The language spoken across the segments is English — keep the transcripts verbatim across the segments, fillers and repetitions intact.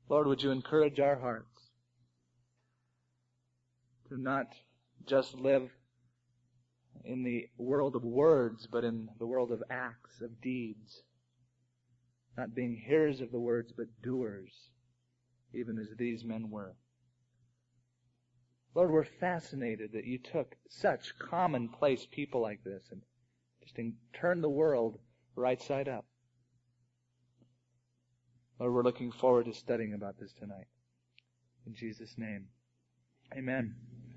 Lord, would you encourage our hearts to not just live in the world of words, but in the world of acts, of deeds. Not being hearers of the words, but doers, even as these men were. Lord, we're fascinated that you took such commonplace people like this and just turned the world right side up. Lord, we're looking forward to studying about this tonight. In Jesus' name, amen.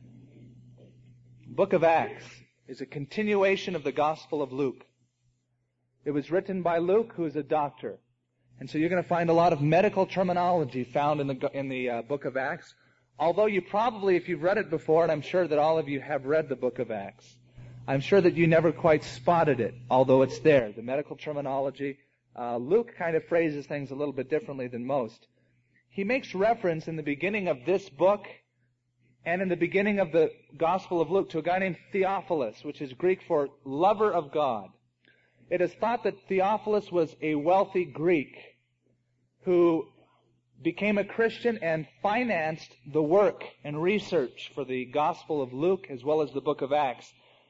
Book of Acts is a continuation of the Gospel of Luke. It was written by Luke, who is a doctor. And so you're going to find a lot of medical terminology found in the in the uh, book of Acts. Although you probably, if you've read it before, and I'm sure that all of you have read the book of Acts, I'm sure that you never quite spotted it, although it's there. The medical terminology. Uh, Luke kind of phrases things a little bit differently than most. He makes reference in the beginning of this book and in the beginning of the Gospel of Luke to a guy named Theophilus, which is Greek for lover of God. It is thought that Theophilus was a wealthy Greek who became a Christian and financed the work and research for the Gospel of Luke as well as the book of Acts.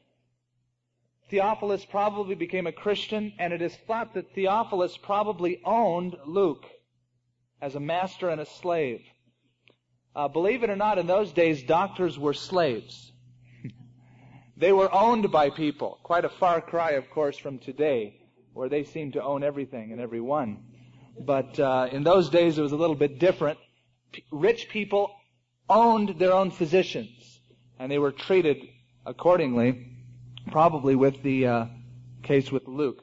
Theophilus probably became a Christian, and it is thought that Theophilus probably owned Luke as a master and a slave. Uh, believe it or not, in those days, doctors were slaves. They were owned by people. Quite a far cry, of course, from today, where they seem to own everything and everyone. But uh, in those days, it was a little bit different. P- rich people owned their own physicians, and they were treated accordingly, probably with the uh, case with Luke.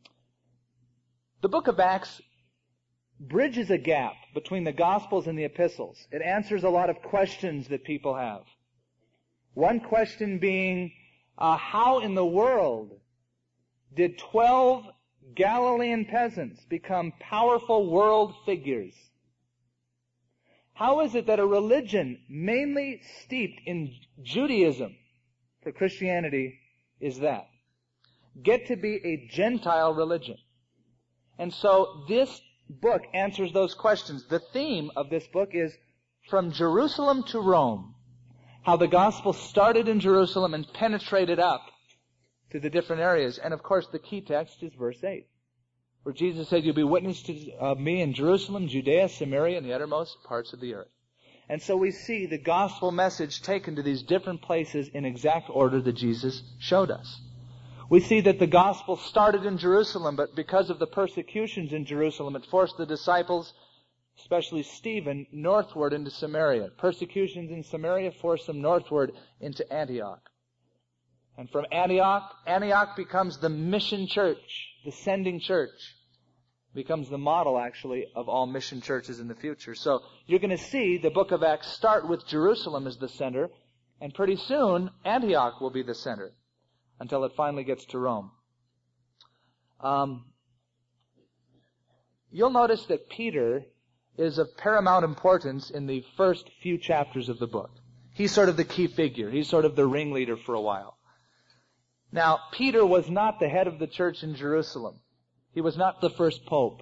The book of Acts bridges a gap between the Gospels and the Epistles. It answers a lot of questions that people have. One question being, uh, how in the world did twelve Galilean peasants become powerful world figures? How is it that a religion mainly steeped in Judaism, for Christianity is that, get to be a Gentile religion? And so this book answers those questions. The theme of this book is From Jerusalem to Rome. How the gospel started in Jerusalem and penetrated up to the different areas. And of course the key text is verse eight, where Jesus said, "You'll be witnesses of me in Jerusalem, Judea, Samaria, and the uttermost parts of the earth." And so we see the gospel message taken to these different places in exact order that Jesus showed us. We see that the gospel started in Jerusalem, but because of the persecutions in Jerusalem, it forced the disciples, especially Stephen, northward into Samaria. Persecutions in Samaria forced them northward into Antioch. And from Antioch, Antioch becomes the mission church, the sending church. Becomes the model, actually, of all mission churches in the future. So you're going to see the book of Acts start with Jerusalem as the center, and pretty soon Antioch will be the center, until it finally gets to Rome. Um, you'll notice that Peter is of paramount importance in the first few chapters of the book. He's sort of the key figure. He's sort of the ringleader for a while. Now, Peter was not the head of the church in Jerusalem. He was not the first pope.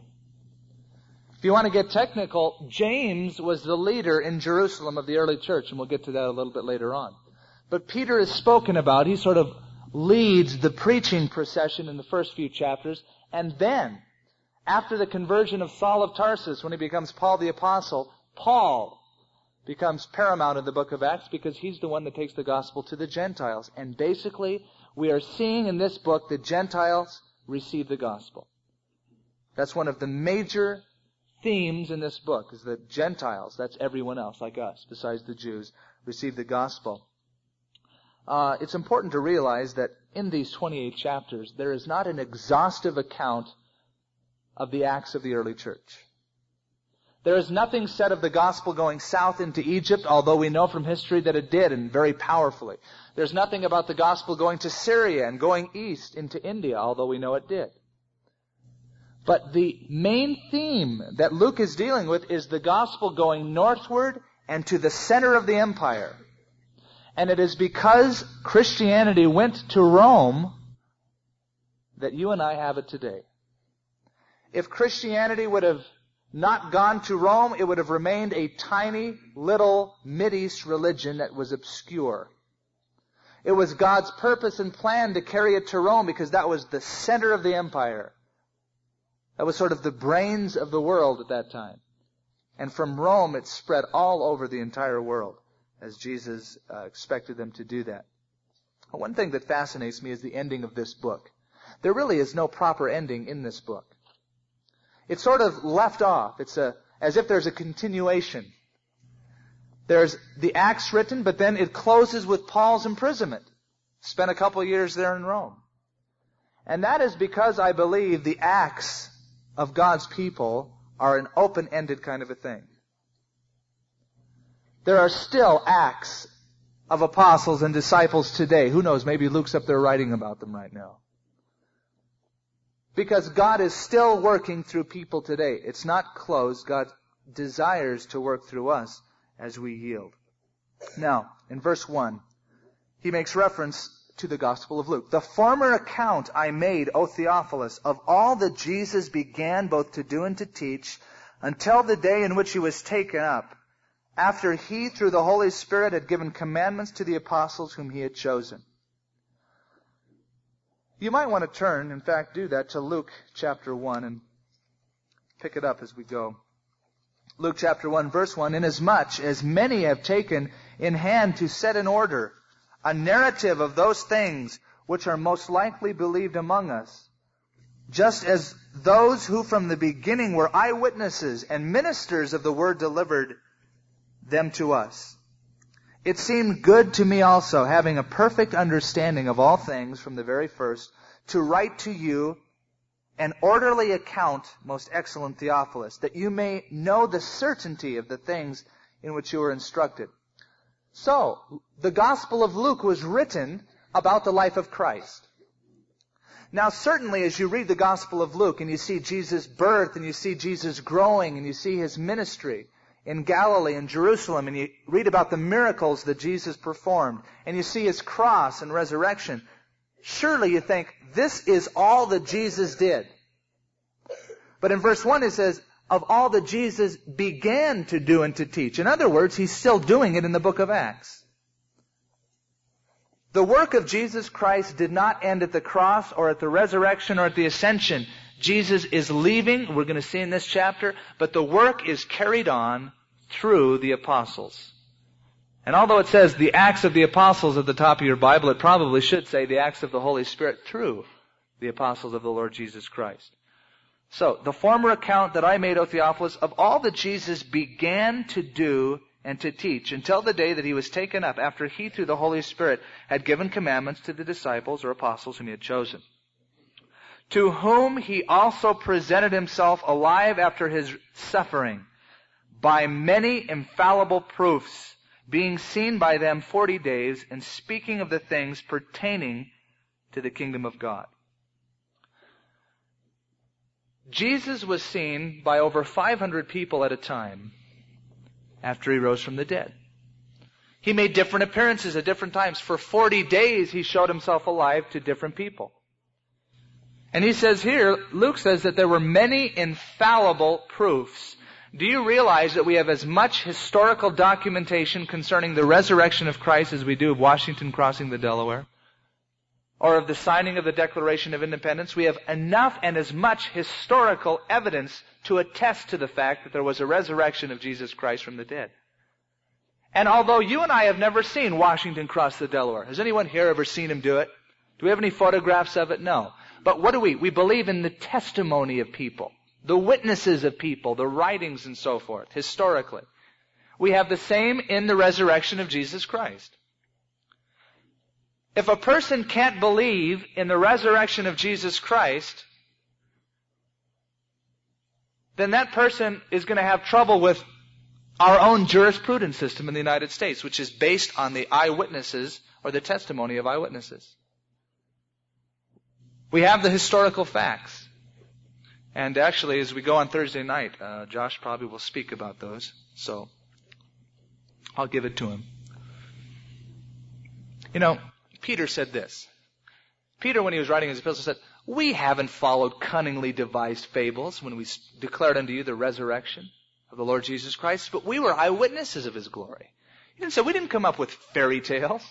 If you want to get technical, James was the leader in Jerusalem of the early church, and we'll get to that a little bit later on. But Peter is spoken about. He sort of leads the preaching procession in the first few chapters, and then, after the conversion of Saul of Tarsus, when he becomes Paul the Apostle, Paul becomes paramount in the book of Acts because he's the one that takes the gospel to the Gentiles. And basically, we are seeing in this book that Gentiles receive the gospel. That's one of the major themes in this book, is that Gentiles, that's everyone else like us, besides the Jews, receive the gospel. Uh, it's important to realize that in these twenty-eight chapters, there is not an exhaustive account of the acts of the early church. There is nothing said of the gospel going south into Egypt, although we know from history that it did, and very powerfully. There's nothing about the gospel going to Syria and going east into India, although we know it did. But the main theme that Luke is dealing with is the gospel going northward and to the center of the empire. And it is because Christianity went to Rome that you and I have it today. If Christianity would have not gone to Rome, it would have remained a tiny little Mideast religion that was obscure. It was God's purpose and plan to carry it to Rome because that was the center of the empire. That was sort of the brains of the world at that time. And from Rome, it spread all over the entire world as Jesus uh, expected them to do that. One thing that fascinates me is the ending of this book. There really is no proper ending in this book. It's sort of left off. It's a, as if there's a continuation. There's the Acts written, but then it closes with Paul's imprisonment. Spent a couple of years there in Rome. And that is because I believe the acts of God's people are an open-ended kind of a thing. There are still acts of apostles and disciples today. Who knows, maybe Luke's up there writing about them right now. Because God is still working through people today. It's not closed. God desires to work through us as we yield. Now, in verse one, he makes reference to the Gospel of Luke. The former account I made, O Theophilus, of all that Jesus began both to do and to teach, until the day in which he was taken up, after he, through the Holy Spirit, had given commandments to the apostles whom he had chosen. You might want to turn, in fact, do that to Luke chapter one and pick it up as we go. Luke chapter one, verse one, inasmuch as many have taken in hand to set in order a narrative of those things which are most likely believed among us, just as those who from the beginning were eyewitnesses and ministers of the word delivered them to us. It seemed good to me also, having a perfect understanding of all things from the very first, to write to you an orderly account, most excellent Theophilus, that you may know the certainty of the things in which you were instructed. So, the Gospel of Luke was written about the life of Christ. Now, certainly as you read the Gospel of Luke and you see Jesus' birth and you see Jesus growing and you see his ministry in Galilee and Jerusalem and you read about the miracles that Jesus performed and you see his cross and resurrection, surely you think, this is all that Jesus did. But in verse one it says, of all that Jesus began to do and to teach. In other words, he's still doing it in the book of Acts. The work of Jesus Christ did not end at the cross or at the resurrection or at the ascension. Jesus is leaving, we're going to see in this chapter, but the work is carried on through the apostles. And although it says the Acts of the Apostles at the top of your Bible, it probably should say the Acts of the Holy Spirit through the apostles of the Lord Jesus Christ. So, the former account that I made, O Theophilus, of all that Jesus began to do and to teach until the day that he was taken up, after he, through the Holy Spirit, had given commandments to the disciples or apostles whom he had chosen. To whom he also presented himself alive after his suffering, by many infallible proofs, being seen by them forty days, and speaking of the things pertaining to the kingdom of God. Jesus was seen by over five hundred people at a time after he rose from the dead. He made different appearances at different times. For forty days he showed himself alive to different people. And he says here, Luke says that there were many infallible proofs. Do you realize that we have as much historical documentation concerning the resurrection of Christ as we do of Washington crossing the Delaware? Or of the signing of the Declaration of Independence? We have enough and as much historical evidence to attest to the fact that there was a resurrection of Jesus Christ from the dead. And although you and I have never seen Washington cross the Delaware, has anyone here ever seen him do it? Do we have any photographs of it? No. But what do we? We believe in the testimony of people, the witnesses of people, the writings and so forth, historically. We have the same in the resurrection of Jesus Christ. If a person can't believe in the resurrection of Jesus Christ, then that person is going to have trouble with our own jurisprudence system in the United States, which is based on the eyewitnesses or the testimony of eyewitnesses. We have the historical facts. And actually, as we go on Thursday night, uh, Josh probably will speak about those. So, I'll give it to him. You know, Peter said this. Peter, when he was writing his epistle, said, We haven't followed cunningly devised fables when we declared unto you the resurrection of the Lord Jesus Christ, but we were eyewitnesses of His glory. He didn't say, we didn't come up with fairy tales.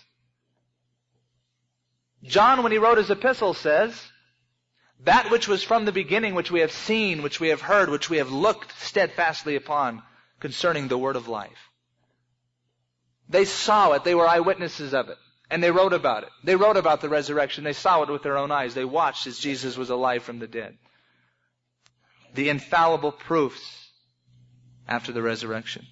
John, when he wrote his epistle, says, that which was from the beginning, which we have seen, which we have heard, which we have looked steadfastly upon concerning the word of life. They saw it. They were eyewitnesses of it. And they wrote about it. They wrote about the resurrection. They saw it with their own eyes. They watched as Jesus was alive from the dead. The infallible proofs after the resurrection.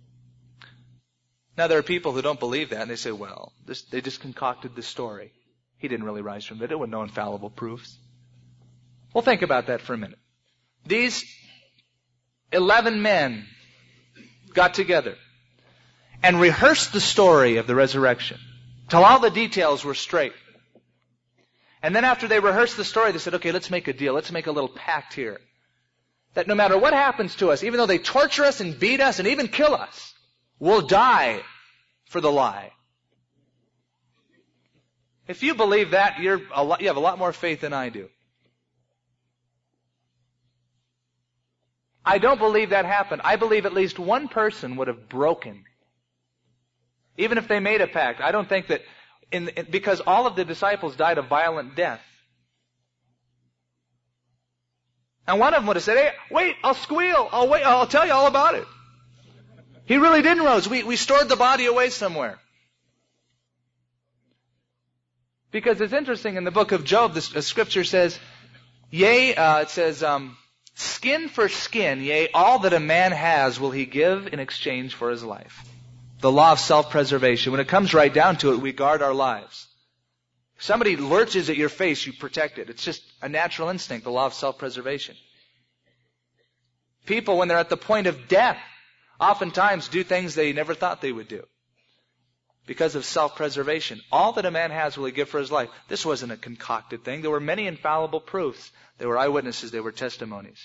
Now there are people who don't believe that, and they say, well, this, they just concocted the story. He didn't really rise from the dead. There were no infallible proofs. Well, think about that for a minute. These eleven men got together and rehearsed the story of the resurrection till all the details were straight. And then after they rehearsed the story, they said, okay, let's make a deal. Let's make a little pact here. That no matter what happens to us, even though they torture us and beat us and even kill us, we'll die for the lie. If you believe that, you're a lot, you have a lot more faith than I do. I don't believe that happened. I believe at least one person would have broken. Even if they made a pact. I don't think that, in, in, because all of the disciples died a violent death. And one of them would have said, hey, wait, I'll squeal. I'll wait, I'll tell you all about it. He really didn't rise. We, we stored the body away somewhere. Because it's interesting in the book of Job, the, the scripture says, yea, uh, it says, um, skin for skin, yea, all that a man has will he give in exchange for his life. The law of self-preservation. When it comes right down to it, we guard our lives. If somebody lurches at your face, you protect it. It's just a natural instinct, the law of self-preservation. People, when they're at the point of death, oftentimes do things they never thought they would do. Because of self-preservation. All that a man has will he give for his life. This wasn't a concocted thing. There were many infallible proofs. They were eyewitnesses. They were testimonies.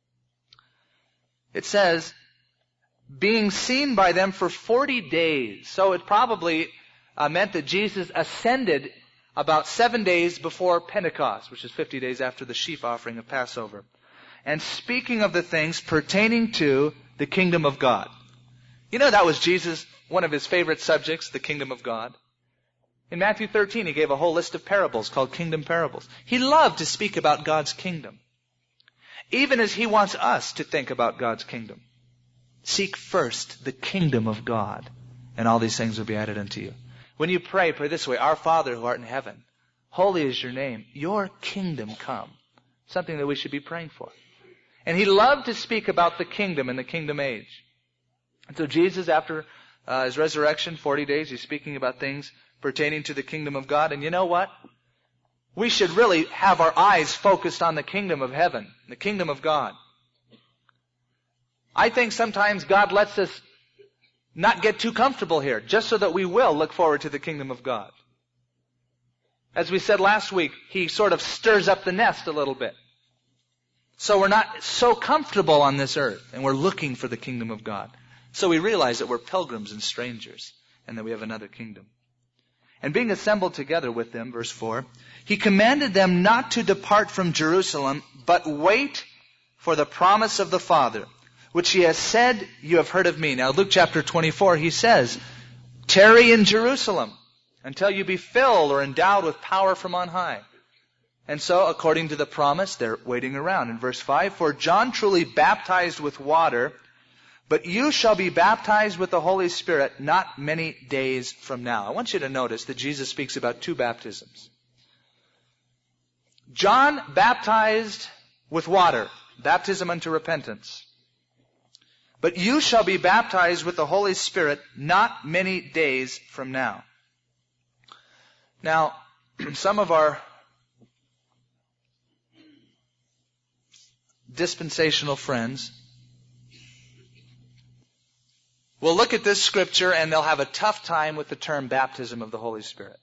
It says, being seen by them for forty days. So it probably uh, meant that Jesus ascended about seven days before Pentecost, which is fifty days after the sheaf offering of Passover. And speaking of the things pertaining to the kingdom of God. You know, that was Jesus, one of his favorite subjects, the kingdom of God. In Matthew thirteen, he gave a whole list of parables called kingdom parables. He loved to speak about God's kingdom. Even as he wants us to think about God's kingdom. Seek first the kingdom of God, and all these things will be added unto you. When you pray, pray this way, Our Father who art in heaven, holy is your name, your kingdom come. Something that we should be praying for. And he loved to speak about the kingdom and the kingdom age. And so Jesus, after uh, his resurrection, forty days, he's speaking about things pertaining to the kingdom of God. And you know what? We should really have our eyes focused on the kingdom of heaven, the kingdom of God. I think sometimes God lets us not get too comfortable here, just so that we will look forward to the kingdom of God. As we said last week, he sort of stirs up the nest a little bit. So we're not so comfortable on this earth, and we're looking for the kingdom of God. So we realize that we're pilgrims and strangers, and that we have another kingdom. And being assembled together with them, verse four, he commanded them not to depart from Jerusalem, but wait for the promise of the Father, which he has said, you have heard of me. Now Luke chapter twenty-four, he says, tarry in Jerusalem until you be filled or endowed with power from on high. And so, according to the promise, they're waiting around. In verse five, for John truly baptized with water, but you shall be baptized with the Holy Spirit not many days from now. I want you to notice that Jesus speaks about two baptisms. John baptized with water, baptism unto repentance. But you shall be baptized with the Holy Spirit not many days from now. Now, some of our dispensational friends will look at this scripture and they'll have a tough time with the term baptism of the Holy Spirit.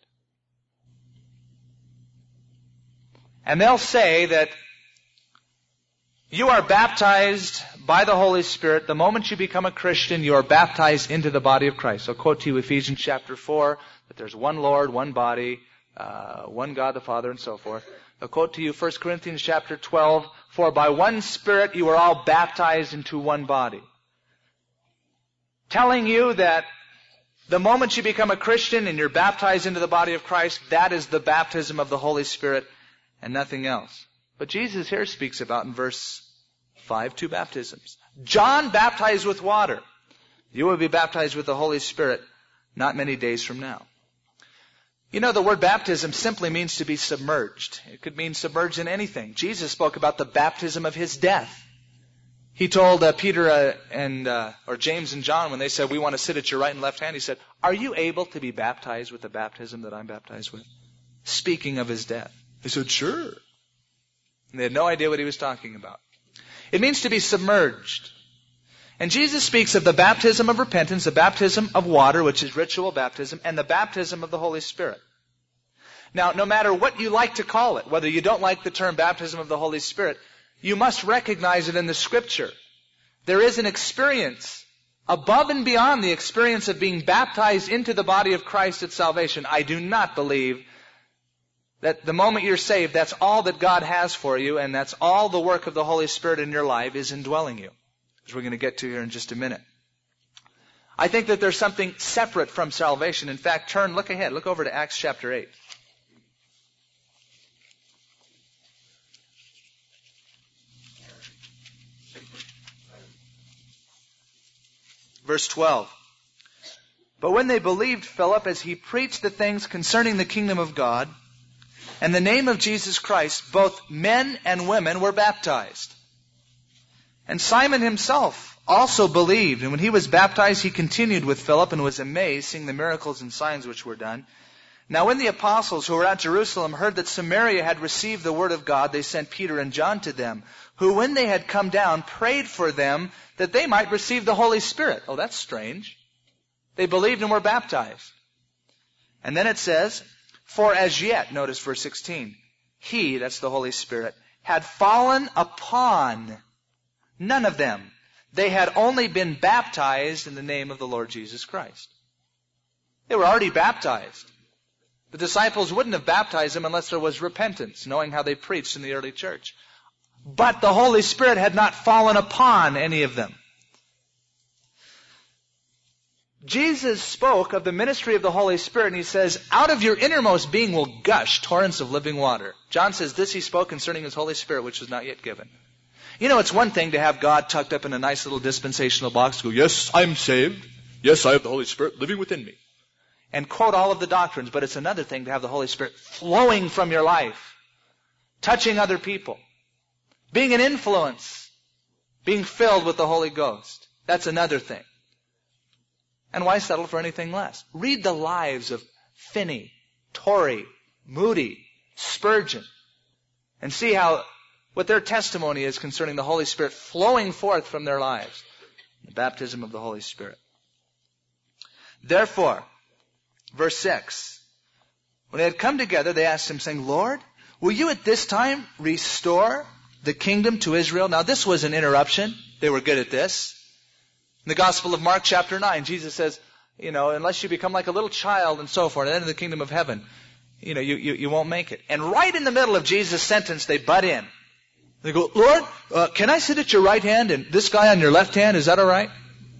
And they'll say that you are baptized by the Holy Spirit. The moment you become a Christian, you are baptized into the body of Christ. I'll quote to you Ephesians chapter four, that there's one Lord, one body, uh, one God the Father, and so forth. I'll quote to you First Corinthians chapter twelve, for by one Spirit you are all baptized into one body. Telling you that the moment you become a Christian and you're baptized into the body of Christ, that is the baptism of the Holy Spirit and nothing else. But Jesus here speaks about in verse five, two baptisms. John baptized with water. You will be baptized with the Holy Spirit not many days from now. You know, the word baptism simply means to be submerged. It could mean submerged in anything. Jesus spoke about the baptism of His death. He told uh, Peter uh, and uh, or James and John when they said, we want to sit at your right and left hand, He said, are you able to be baptized with the baptism that I'm baptized with? Speaking of His death. They said, sure. And they had no idea what He was talking about. It means to be submerged. And Jesus speaks of the baptism of repentance, the baptism of water, which is ritual baptism, and the baptism of the Holy Spirit. Now, no matter what you like to call it, whether you don't like the term baptism of the Holy Spirit, you must recognize it in the Scripture. There is an experience above and beyond the experience of being baptized into the body of Christ at salvation. I do not believe that the moment you're saved, that's all that God has for you, and that's all the work of the Holy Spirit in your life is indwelling you, as we're going to get to here in just a minute. I think that there's something separate from salvation. In fact, turn, look ahead, look over to Acts chapter eight. Verse twelve. But when they believed Philip as he preached the things concerning the kingdom of God, and the name of Jesus Christ, both men and women were baptized. And Simon himself also believed, and when he was baptized, he continued with Philip and was amazed, seeing the miracles and signs which were done. Now when the apostles who were at Jerusalem heard that Samaria had received the word of God, they sent Peter and John to them, who when they had come down, prayed for them that they might receive the Holy Spirit. Oh, that's strange. They believed and were baptized. And then it says, for as yet, notice verse sixteen, He, that's the Holy Spirit, had fallen upon none of them. They had only been baptized in the name of the Lord Jesus Christ. They were already baptized. The disciples wouldn't have baptized them unless there was repentance, knowing how they preached in the early church. But the Holy Spirit had not fallen upon any of them. Jesus spoke of the ministry of the Holy Spirit, and He says, out of your innermost being will gush torrents of living water. John says this He spoke concerning His Holy Spirit, which was not yet given. You know, it's one thing to have God tucked up in a nice little dispensational box to go, yes, I'm saved. Yes, I have the Holy Spirit living within me. And quote all of the doctrines. But it's another thing to have the Holy Spirit flowing from your life, touching other people, being an influence, being filled with the Holy Ghost. That's another thing. And why settle for anything less? Read the lives of Finney, Torrey, Moody, Spurgeon, and see how what their testimony is concerning the Holy Spirit flowing forth from their lives. The baptism of the Holy Spirit. Therefore, verse six, when they had come together, they asked Him, saying, Lord, will you at this time restore the kingdom to Israel? Now this was an interruption. They were good at this. In the Gospel of Mark chapter nine, Jesus says, you know, unless you become like a little child and so forth, and enter the kingdom of heaven, you know, you, you, you won't make it. And right in the middle of Jesus' sentence, they butt in. They go, Lord, uh, can I sit at your right hand and this guy on your left hand? Is that all right?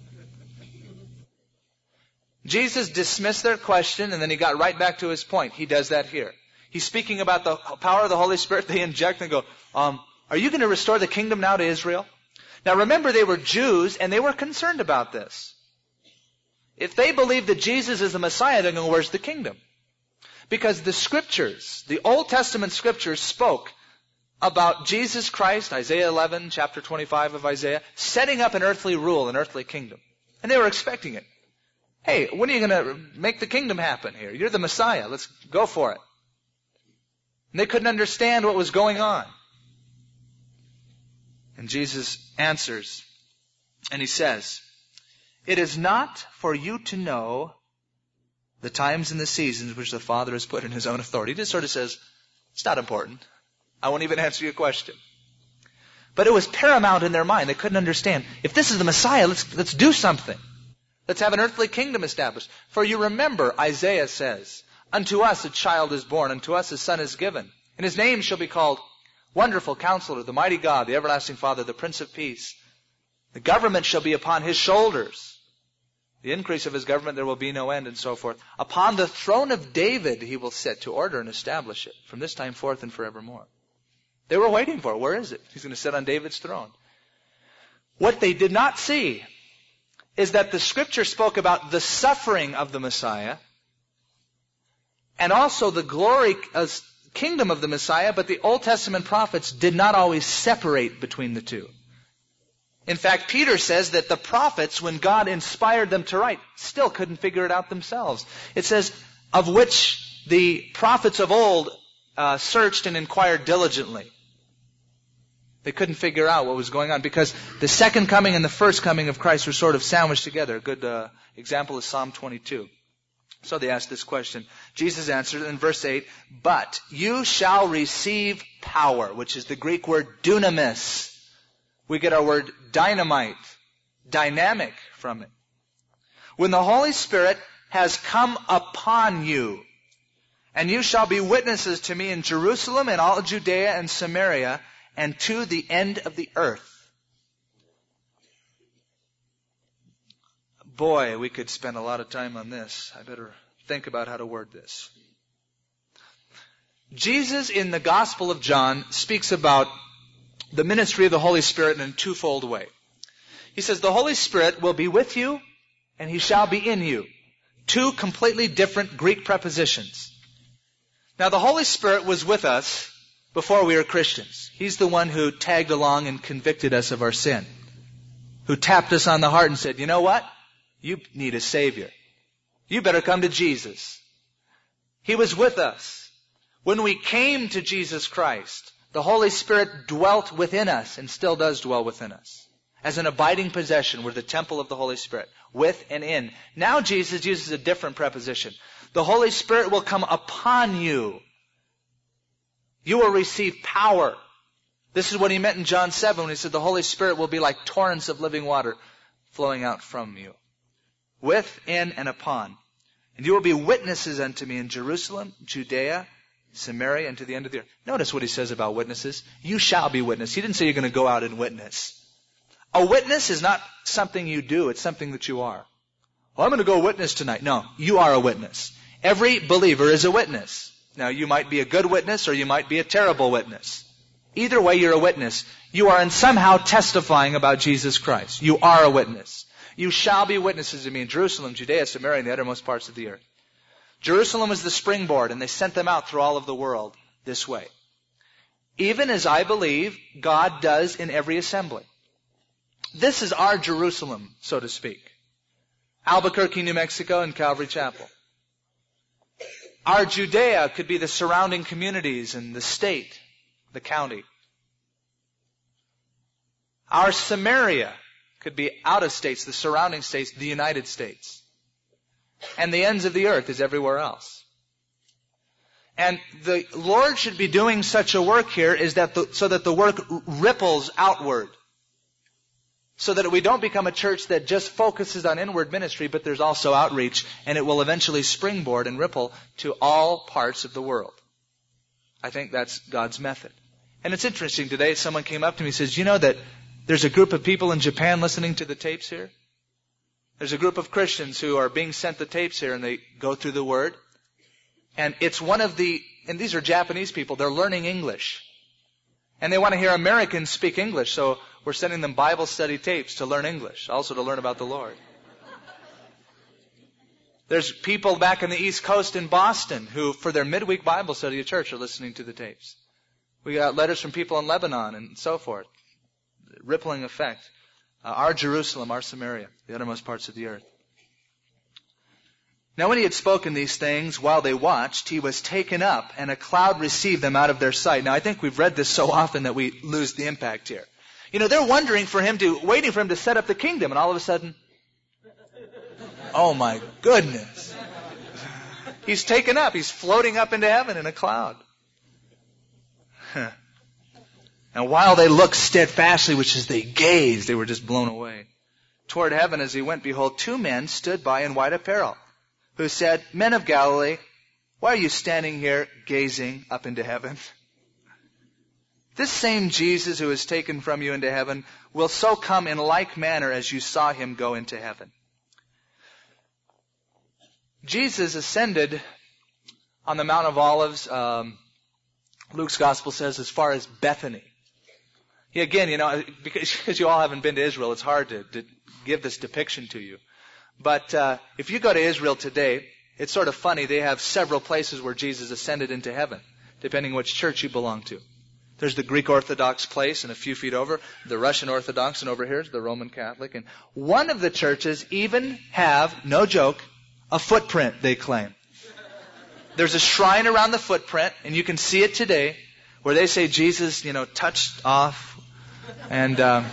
Jesus dismissed their question, and then He got right back to His point. He does that here. He's speaking about the power of the Holy Spirit. They inject and go, um, are you going to restore the kingdom now to Israel? Now remember, they were Jews, and they were concerned about this. If they believe that Jesus is the Messiah, they're going, where's the kingdom? Because the Scriptures, the Old Testament Scriptures spoke about Jesus Christ, Isaiah eleven, chapter twenty-five of Isaiah, setting up an earthly rule, an earthly kingdom. And they were expecting it. Hey, when are you going to make the kingdom happen here? You're the Messiah. Let's go for it. And they couldn't understand what was going on. And Jesus answers, and He says, it is not for you to know the times and the seasons which the Father has put in His own authority. He just sort of says, it's not important. I won't even answer your question. But it was paramount in their mind. They couldn't understand. If this is the Messiah, let's, let's do something. Let's have an earthly kingdom established. For you remember, Isaiah says, unto us a child is born, unto us a son is given. And his name shall be called Wonderful Counselor, the Mighty God, the Everlasting Father, the Prince of Peace. The government shall be upon his shoulders. The increase of his government there will be no end, and so forth. Upon the throne of David he will sit to order and establish it, from this time forth and forevermore. They were waiting for it. Where is it? He's going to sit on David's throne. What they did not see is that the Scripture spoke about the suffering of the Messiah and also the glory uh, kingdom of the Messiah, but the Old Testament prophets did not always separate between the two. In fact, Peter says that the prophets, when God inspired them to write, still couldn't figure it out themselves. It says, of which the prophets of old uh, searched and inquired diligently. They couldn't figure out what was going on because the second coming and the first coming of Christ were sort of sandwiched together. A good uh, example is Psalm twenty-two. So they asked this question. Jesus answered in verse eight, but you shall receive power, which is the Greek word dunamis. We get our word dynamite, dynamic from it. When the Holy Spirit has come upon you, and you shall be witnesses to me in Jerusalem and all Judea and Samaria, and to the end of the earth. Boy, we could spend a lot of time on this. I better think about how to word this. Jesus in the Gospel of John speaks about the ministry of the Holy Spirit in a twofold way. He says, the Holy Spirit will be with you, and he shall be in you. Two completely different Greek prepositions. Now, the Holy Spirit was with us before we were Christians. He's the one who tagged along and convicted us of our sin. Who tapped us on the heart and said, you know what? You need a Savior. You better come to Jesus. He was with us. When we came to Jesus Christ, the Holy Spirit dwelt within us and still does dwell within us. As an abiding possession, we're the temple of the Holy Spirit. With and in. Now Jesus uses a different preposition. The Holy Spirit will come upon you. You will receive power. This is what he meant in John seven when he said the Holy Spirit will be like torrents of living water flowing out from you. With, in, and upon. And you will be witnesses unto me in Jerusalem, Judea, Samaria, and to the end of the earth. Notice what he says about witnesses. You shall be witnesses. He didn't say you're going to go out and witness. A witness is not something you do. It's something that you are. Well, I'm going to go witness tonight. No, you are a witness. Every believer is a witness. Now, you might be a good witness or you might be a terrible witness. Either way, you're a witness. You are in somehow testifying about Jesus Christ. You are a witness. You shall be witnesses to me in Jerusalem, Judea, Samaria, and the uttermost parts of the earth. Jerusalem was the springboard, and they sent them out through all of the world this way. Even as I believe God does in every assembly. This is our Jerusalem, so to speak. Albuquerque, New Mexico, and Calvary Chapel. Our Judea could be the surrounding communities and the state, the county. Our Samaria could be out of states, the surrounding states, the United States. And the ends of the earth is everywhere else. And the Lord should be doing such a work here is that the, so that the work ripples outward. So that we don't become a church that just focuses on inward ministry, but there's also outreach, and it will eventually springboard and ripple to all parts of the world. I think that's God's method. And it's interesting, today someone came up to me and says, you know that there's a group of people in Japan listening to the tapes here? There's a group of Christians who are being sent the tapes here, and they go through the Word. And it's one of the, and these are Japanese people, they're learning English. And they want to hear Americans speak English, so we're sending them Bible study tapes to learn English, also to learn about the Lord. There's people back on the East Coast in Boston who, for their midweek Bible study at church, are listening to the tapes. We got letters from people in Lebanon and so forth. Rippling effect. Uh, our Jerusalem, our Samaria, the uttermost parts of the earth. Now when he had spoken these things, while they watched, he was taken up, and a cloud received them out of their sight. Now I think we've read this so often that we lose the impact here. You know, they're wondering for him to, waiting for him to set up the kingdom, and all of a sudden, oh my goodness. He's taken up. He's floating up into heaven in a cloud. And while they looked steadfastly, which is they gazed, they were just blown away. Toward heaven as he went, behold, two men stood by in white apparel, who said, Men of Galilee, why are you standing here gazing up into heaven? This same Jesus who is taken from you into heaven will so come in like manner as you saw him go into heaven. Jesus ascended on the Mount of Olives, um, Luke's Gospel says, as far as Bethany. He, again, you know, because, because you all haven't been to Israel, it's hard to, to give this depiction to you. But uh, if you go to Israel today, it's sort of funny. They have several places where Jesus ascended into heaven, depending which church you belong to. There's the Greek Orthodox place, and a few feet over, the Russian Orthodox, and over here is the Roman Catholic. And one of the churches even have, no joke, a footprint, they claim. There's a shrine around the footprint, and you can see it today, where they say Jesus, you know, touched off, and um,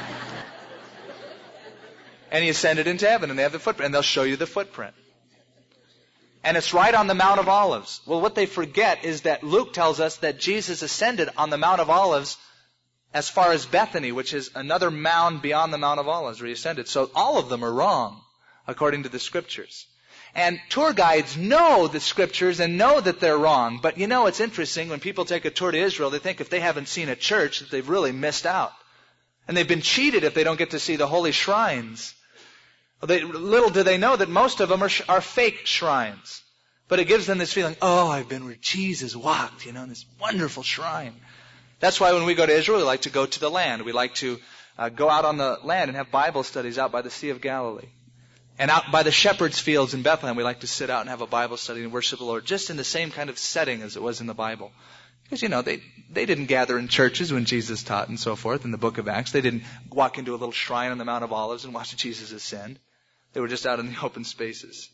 and he ascended into heaven, and they have the footprint, and they'll show you the footprint. And it's right on the Mount of Olives. Well, what they forget is that Luke tells us that Jesus ascended on the Mount of Olives as far as Bethany, which is another mound beyond the Mount of Olives where he ascended. So all of them are wrong, according to the Scriptures. And tour guides know the Scriptures and know that they're wrong. But you know, it's interesting, when people take a tour to Israel, they think if they haven't seen a church, that they've really missed out. And they've been cheated if they don't get to see the holy shrines. Well, they, little do they know that most of them are, are fake shrines. But it gives them this feeling, oh, I've been where Jesus walked, you know, in this wonderful shrine. That's why when we go to Israel, we like to go to the land. We like to uh, go out on the land and have Bible studies out by the Sea of Galilee. And out by the shepherd's fields in Bethlehem, we like to sit out and have a Bible study and worship the Lord, just in the same kind of setting as it was in the Bible. Because, you know, they, they didn't gather in churches when Jesus taught and so forth in the book of Acts. They didn't walk into a little shrine on the Mount of Olives and watch Jesus ascend. They were just out in the open spaces.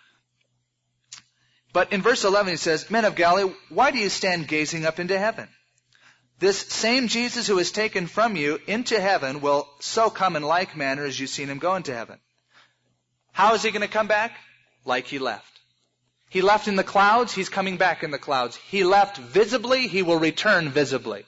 But in verse eleven he says, Men of Galilee, why do you stand gazing up into heaven? This same Jesus who is taken from you into heaven will so come in like manner as you've seen him go into heaven. How is he going to come back? Like he left. He left in the clouds, he's coming back in the clouds. He left visibly, he will return visibly.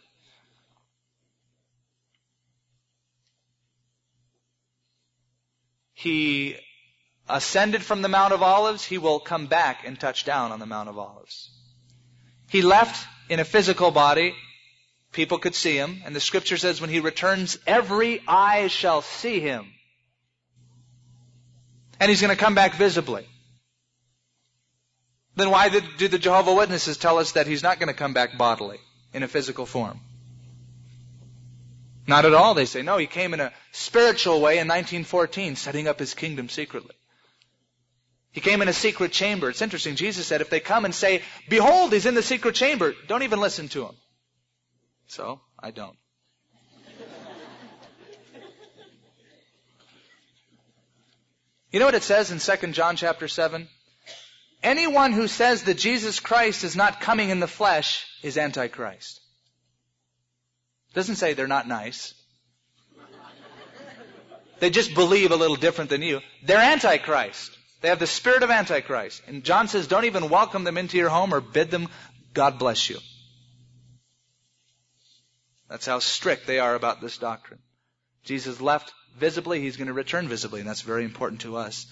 He ascended from the Mount of Olives, he will come back and touch down on the Mount of Olives. He left in a physical body. People could see him. And the Scripture says when he returns, every eye shall see him. And he's going to come back visibly. Then why did, do the Jehovah's Witnesses tell us that he's not going to come back bodily, in a physical form? Not at all. They say, no, he came in a spiritual way in nineteen fourteen, setting up his kingdom secretly. He came in a secret chamber. It's interesting. Jesus said, if they come and say, behold, he's in the secret chamber, don't even listen to him. So, I don't. You know what it says in Second John chapter seven? Anyone who says that Jesus Christ is not coming in the flesh is Antichrist. It doesn't say they're not nice. They just believe a little different than you. They're Antichrist. They have the spirit of Antichrist. And John says, don't even welcome them into your home or bid them, God bless you. That's how strict they are about this doctrine. Jesus left visibly, he's going to return visibly, and that's very important to us.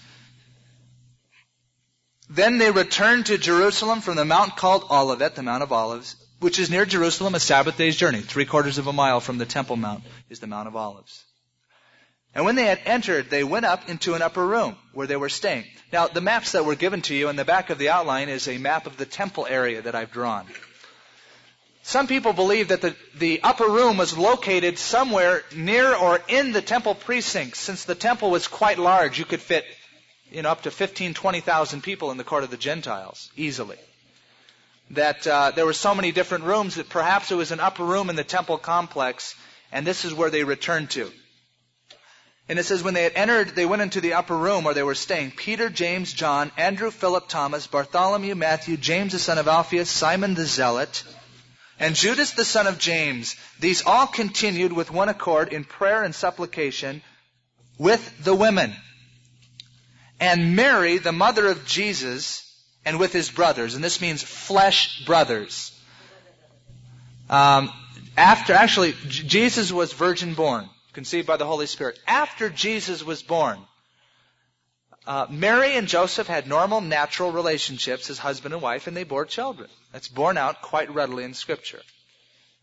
Then they returned to Jerusalem from the mount called Olivet, the Mount of Olives, which is near Jerusalem, a Sabbath day's journey. Three quarters of a mile from the Temple Mount is the Mount of Olives. And when they had entered, they went up into an upper room where they were staying. Now, the maps that were given to you in the back of the outline is a map of the temple area that I've drawn. Some people believe that the, the upper room was located somewhere near or in the temple precincts. Since the temple was quite large, you could fit, you know, up to fifteen, twenty thousand people in the court of the Gentiles, easily. That uh, there were so many different rooms that perhaps it was an upper room in the temple complex, and this is where they returned to. And it says, when they had entered, they went into the upper room where they were staying. Peter, James, John, Andrew, Philip, Thomas, Bartholomew, Matthew, James the son of Alphaeus, Simon the Zealot, and Judas the son of James. These all continued with one accord in prayer and supplication with the women. And Mary, the mother of Jesus, and with his brothers. And this means flesh brothers. Um, after, actually, J- Jesus was virgin born, conceived by the Holy Spirit. After Jesus was born, uh, Mary and Joseph had normal, natural relationships as husband and wife, and they bore children. That's borne out quite readily in Scripture.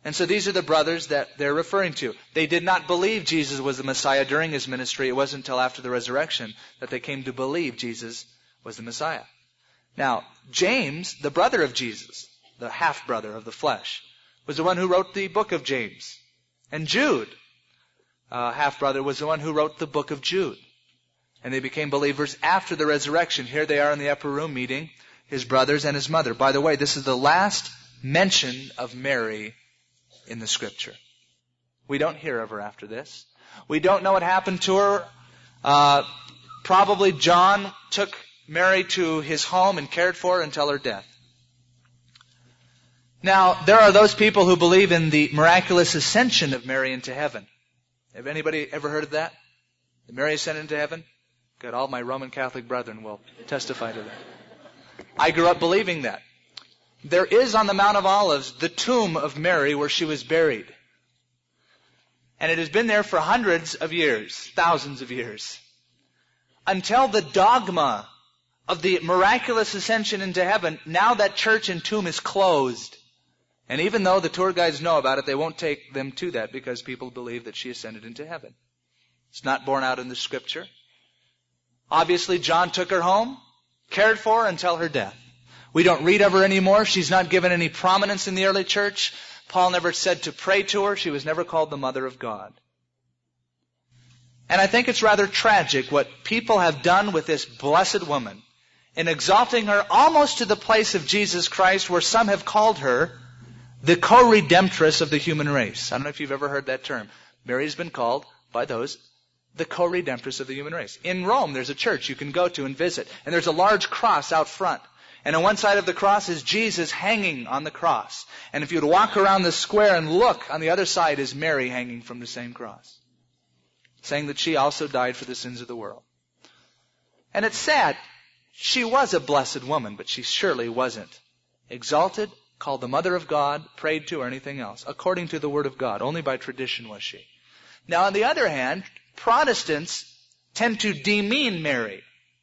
And so these are the brothers that they're referring to. They did not believe Jesus was the Messiah during his ministry. It wasn't until after the resurrection that they came to believe Jesus was the Messiah. Now, James, the brother of Jesus, the half-brother of the flesh, was the one who wrote the book of James. And Jude, uh, half-brother, was the one who wrote the book of Jude. And they became believers after the resurrection. Here they are in the upper room meeting his brothers and his mother. By the way, this is the last mention of Mary in the Scripture. We don't hear of her after this. We don't know what happened to her. Uh, probably John took Mary to his home and cared for her until her death. Now, there are those people who believe in the miraculous ascension of Mary into heaven. Have anybody ever heard of that? That Mary ascended into heaven? Good, all my Roman Catholic brethren will testify to that. I grew up believing that. There is on the Mount of Olives the tomb of Mary where she was buried. And it has been there for hundreds of years, thousands of years. Until the dogma of the miraculous ascension into heaven, now that church and tomb is closed. And even though the tour guides know about it, they won't take them to that because people believe that she ascended into heaven. It's not borne out in the Scripture. Obviously, John took her home, cared for her until her death. We don't read of her anymore. She's not given any prominence in the early church. Paul never said to pray to her. She was never called the Mother of God. And I think it's rather tragic what people have done with this blessed woman in exalting her almost to the place of Jesus Christ, where some have called her the co-redemptress of the human race. I don't know if you've ever heard that term. Mary's been called by those the co-redemptress of the human race. In Rome, there's a church you can go to and visit, and there's a large cross out front. And on one side of the cross is Jesus hanging on the cross. And if you'd walk around the square and look, on the other side is Mary hanging from the same cross, saying that she also died for the sins of the world. And it's sad. She was a blessed woman, but she surely wasn't exalted, called the Mother of God, prayed to, or anything else, according to the Word of God. Only by tradition was she. Now, on the other hand, Protestants tend to demean Mary.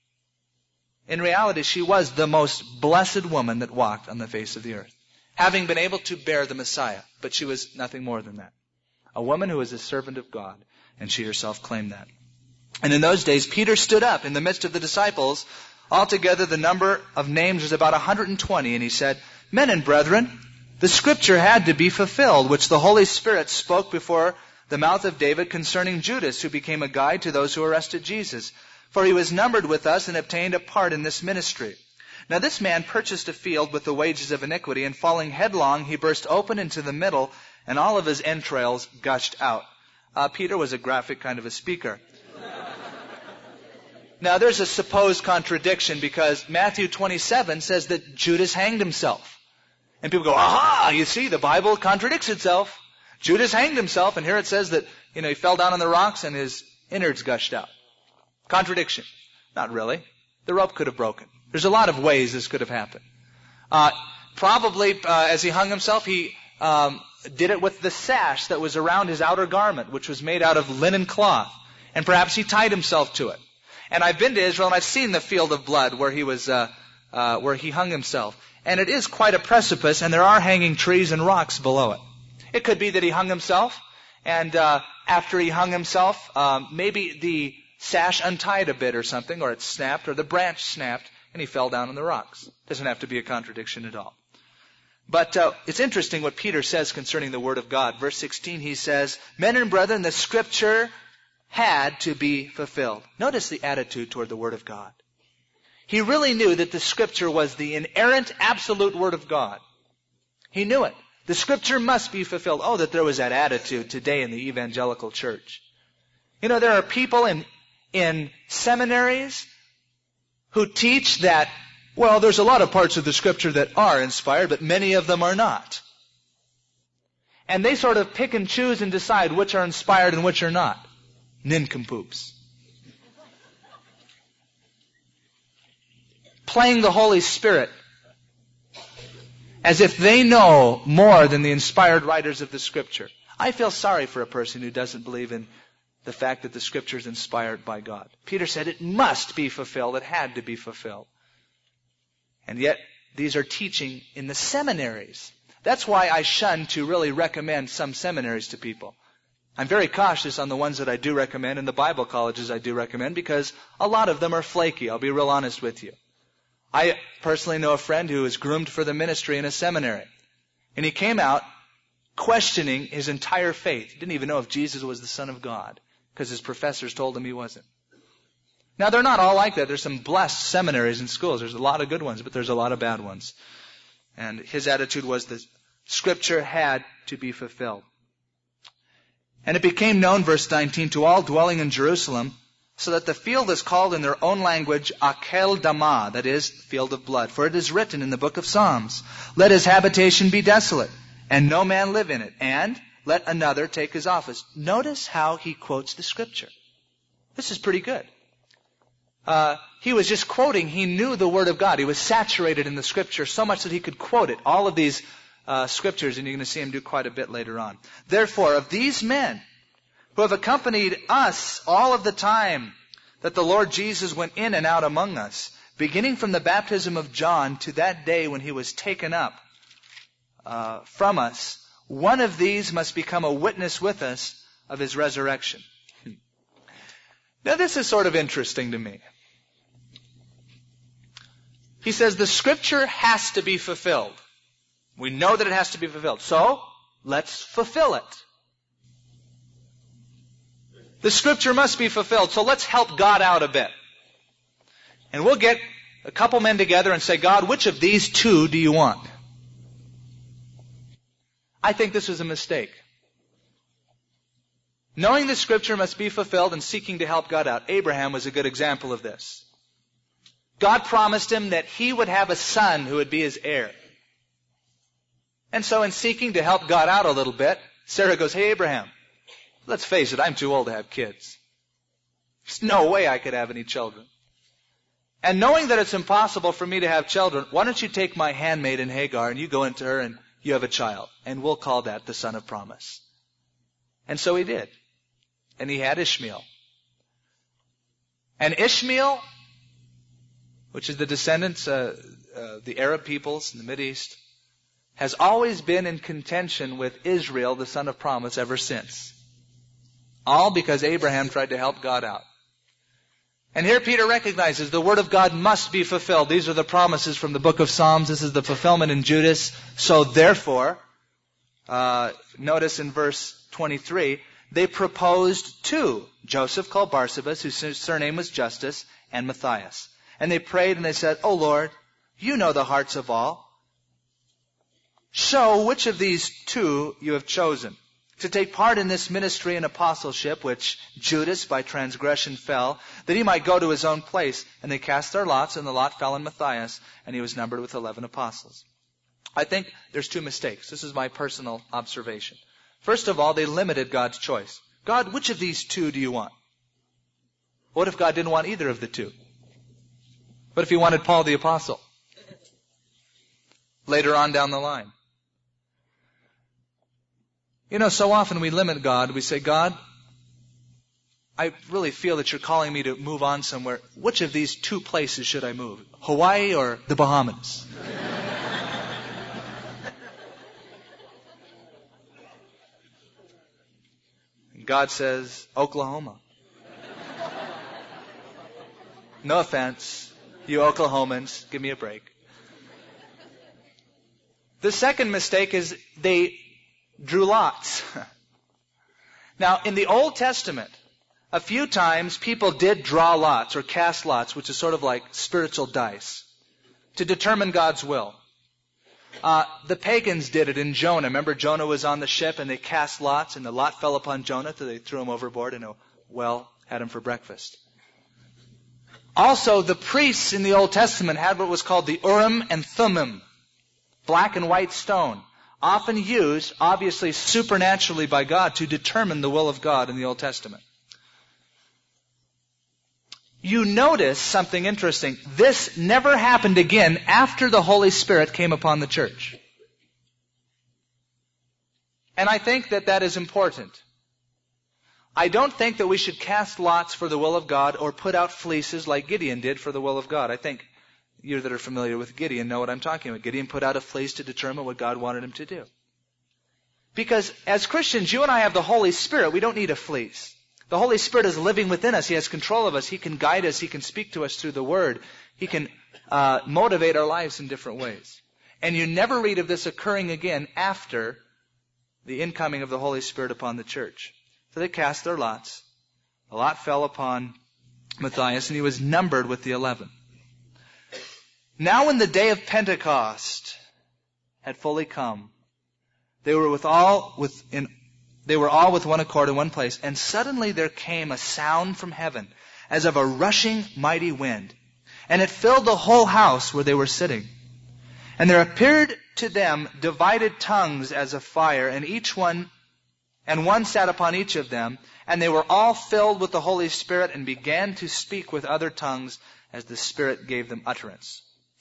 In reality, she was the most blessed woman that walked on the face of the earth, having been able to bear the Messiah. But she was nothing more than that. A woman who was a servant of God, and she herself claimed that. And in those days, Peter stood up in the midst of the disciples. Altogether, the number of names was about one hundred twenty, and he said, "Men and brethren, the Scripture had to be fulfilled, which the Holy Spirit spoke before the mouth of David concerning Judas, who became a guide to those who arrested Jesus. For he was numbered with us and obtained a part in this ministry. Now this man purchased a field with the wages of iniquity, and falling headlong, he burst open into the middle, and all of his entrails gushed out." Uh, Peter was a graphic kind of a speaker. Now there's a supposed contradiction, because Matthew twenty-seven says that Judas hanged himself. And people go, aha, you see, the Bible contradicts itself. Judas hanged himself, and here it says that, you know, he fell down on the rocks and his innards gushed out. Contradiction. Not really. The rope could have broken. There's a lot of ways this could have happened. Uh, probably, uh, as he hung himself, he um, did it with the sash that was around his outer garment, which was made out of linen cloth. And perhaps he tied himself to it. And I've been to Israel, and I've seen the field of blood where he was, uh, uh, where he hung himself. And it is quite a precipice, and there are hanging trees and rocks below it. It could be that he hung himself, and uh, after he hung himself, um, maybe the sash untied a bit or something, or it snapped, or the branch snapped, and he fell down on the rocks. Doesn't have to be a contradiction at all. But uh, it's interesting what Peter says concerning the Word of God. Verse sixteen, he says, "Men and brethren, the Scripture had to be fulfilled." Notice the attitude toward the Word of God. He really knew that the Scripture was the inerrant, absolute Word of God. He knew it. The Scripture must be fulfilled. Oh, that there was that attitude today in the evangelical church. You know, there are people in in seminaries who teach that, well, there's a lot of parts of the Scripture that are inspired, but many of them are not. And they sort of pick and choose and decide which are inspired and which are not. Nincompoops. Playing the Holy Spirit as if they know more than the inspired writers of the Scripture. I feel sorry for a person who doesn't believe in the fact that the Scripture is inspired by God. Peter said it must be fulfilled. It had to be fulfilled. And yet, these are teaching in the seminaries. That's why I shun to really recommend some seminaries to people. I'm very cautious on the ones that I do recommend and the Bible colleges I do recommend because a lot of them are flaky. I'll be real honest with you. I personally know a friend who was groomed for the ministry in a seminary. And he came out questioning his entire faith. He didn't even know if Jesus was the Son of God because his professors told him he wasn't. Now, they're not all like that. There's some blessed seminaries and schools. There's a lot of good ones, but there's a lot of bad ones. And his attitude was that Scripture had to be fulfilled. And it became known, verse nineteen, to all dwelling in Jerusalem, so that the field is called in their own language Akel Dama, that is, field of blood. For it is written in the book of Psalms, let his habitation be desolate, and no man live in it, and let another take his office. Notice how he quotes the Scripture. This is pretty good. Uh, he was just quoting, he knew the Word of God. He was saturated in the Scripture so much that he could quote it. All of these uh, Scriptures, and you're going to see him do quite a bit later on. Therefore, of these men who have accompanied us all of the time that the Lord Jesus went in and out among us, beginning from the baptism of John to that day when he was taken up uh, from us, one of these must become a witness with us of his resurrection. Now this is sort of interesting to me. He says the Scripture has to be fulfilled. We know that it has to be fulfilled. So, let's fulfill it. The Scripture must be fulfilled, so let's help God out a bit. And we'll get a couple men together and say, God, which of these two do you want? I think this was a mistake. Knowing the Scripture must be fulfilled and seeking to help God out. Abraham was a good example of this. God promised him that he would have a son who would be his heir. And so in seeking to help God out a little bit, Sarah goes, hey, Abraham, let's face it, I'm too old to have kids. There's no way I could have any children. And knowing that it's impossible for me to have children, why don't you take my handmaiden Hagar and you go into her and you have a child. And we'll call that the son of promise. And so he did. And he had Ishmael. And Ishmael, which is the descendants, uh, uh, the Arab peoples in the Mideast, has always been in contention with Israel, the son of promise, ever since. All because Abraham tried to help God out. And here Peter recognizes the Word of God must be fulfilled. These are the promises from the book of Psalms. This is the fulfillment in Judas. So therefore, uh, notice in verse twenty-three, they proposed two, Joseph called Barsabas, whose surname was Justus, and Matthias. And they prayed and they said, O Lord, you know the hearts of all. Show which of these two you have chosen to take part in this ministry and apostleship, which Judas by transgression fell, that he might go to his own place. And they cast their lots, and the lot fell on Matthias, and he was numbered with eleven apostles. I think there's two mistakes. This is my personal observation. First of all, they limited God's choice. God, which of these two do you want? What if God didn't want either of the two? What if he wanted Paul the apostle? Later on down the line. You know, so often we limit God. We say, God, I really feel that you're calling me to move on somewhere. Which of these two places should I move? Hawaii or the Bahamas? And God says, Oklahoma. No offense, you Oklahomans, give me a break. The second mistake is they drew lots. Now, in the Old Testament, a few times people did draw lots or cast lots, which is sort of like spiritual dice, to determine God's will. Uh, the pagans did it in Jonah. Remember, Jonah was on the ship and they cast lots, and the lot fell upon Jonah, so they threw him overboard and a well had him for breakfast. Also, the priests in the Old Testament had what was called the Urim and Thummim, black and white stone, often used, obviously supernaturally by God, to determine the will of God in the Old Testament. You notice something interesting. This never happened again after the Holy Spirit came upon the church. And I think that that is important. I don't think that we should cast lots for the will of God or put out fleeces like Gideon did for the will of God. I think you that are familiar with Gideon know what I'm talking about. Gideon put out a fleece to determine what God wanted him to do. Because as Christians, you and I have the Holy Spirit. We don't need a fleece. The Holy Spirit is living within us. He has control of us. He can guide us. He can speak to us through the Word. He can uh, motivate our lives in different ways. And you never read of this occurring again after the incoming of the Holy Spirit upon the church. So they cast their lots. A lot fell upon Matthias, and he was numbered with the eleven. Now when the day of Pentecost had fully come, they were with all with in they were all with one accord in one place, and suddenly there came a sound from heaven, as of a rushing mighty wind, and it filled the whole house where they were sitting. And there appeared to them divided tongues as of fire, and each one and one sat upon each of them, and they were all filled with the Holy Spirit, and began to speak with other tongues as the Spirit gave them utterance.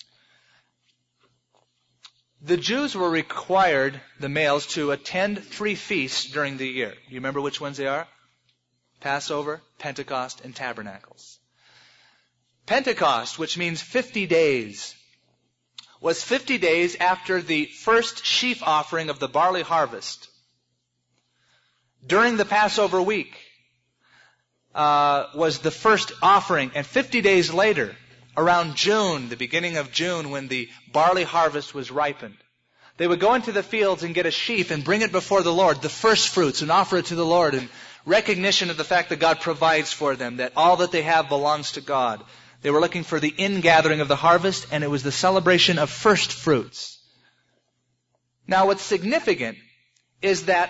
The Jews were required, the males, to attend three feasts during the year. You remember which ones they are? Passover, Pentecost, and Tabernacles. Pentecost, which means fifty days, was fifty days after the first sheaf offering of the barley harvest. During the Passover week uh, was the first offering, and fifty days later, around June, the beginning of June, when the barley harvest was ripened, they would go into the fields and get a sheaf and bring it before the Lord, the first fruits, and offer it to the Lord in recognition of the fact that God provides for them, that all that they have belongs to God. They were looking for the ingathering of the harvest, and it was the celebration of first fruits. Now, what's significant is that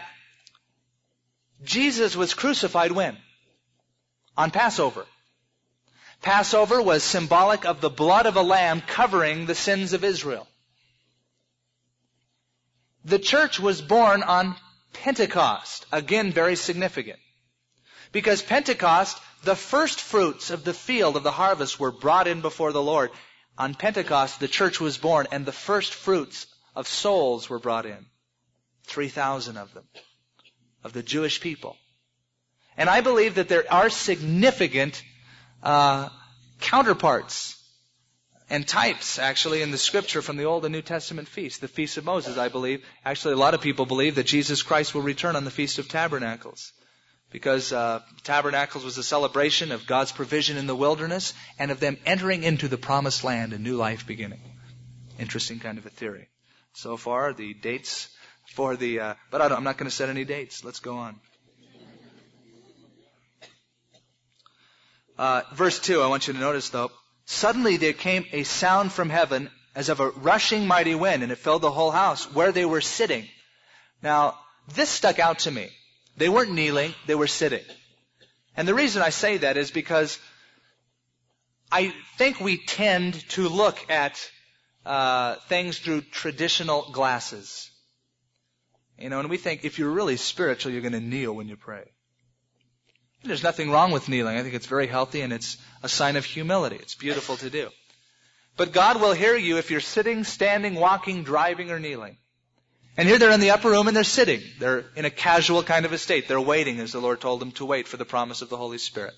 Jesus was crucified when? On Passover. Passover was symbolic of the blood of a lamb covering the sins of Israel. The church was born on Pentecost. Again, very significant. Because Pentecost, the first fruits of the field of the harvest were brought in before the Lord. On Pentecost, the church was born, and the first fruits of souls were brought in. three thousand of them, of the Jewish people. And I believe that there are significant Uh, counterparts and types, actually, in the Scripture from the Old and New Testament feasts. The Feast of Moses, I believe. Actually, a lot of people believe that Jesus Christ will return on the Feast of Tabernacles. Because uh, Tabernacles was a celebration of God's provision in the wilderness and of them entering into the promised land, a new life beginning. Interesting kind of a theory. So far, the dates for the... Uh, but I don't, I'm not going to set any dates. Let's go on. Uh, verse two, I want you to notice though, suddenly there came a sound from heaven as of a rushing mighty wind, and it filled the whole house where they were sitting. Now, this stuck out to me. They weren't kneeling, they were sitting. And the reason I say that is because I think we tend to look at uh, things through traditional glasses. You know, and we think if you're really spiritual, you're going to kneel when you pray. There's nothing wrong with kneeling. I think it's very healthy and it's a sign of humility. It's beautiful to do. But God will hear you if you're sitting, standing, walking, driving, or kneeling. And here they're in the upper room and they're sitting. They're in a casual kind of a state. They're waiting, as the Lord told them to wait for the promise of the Holy Spirit.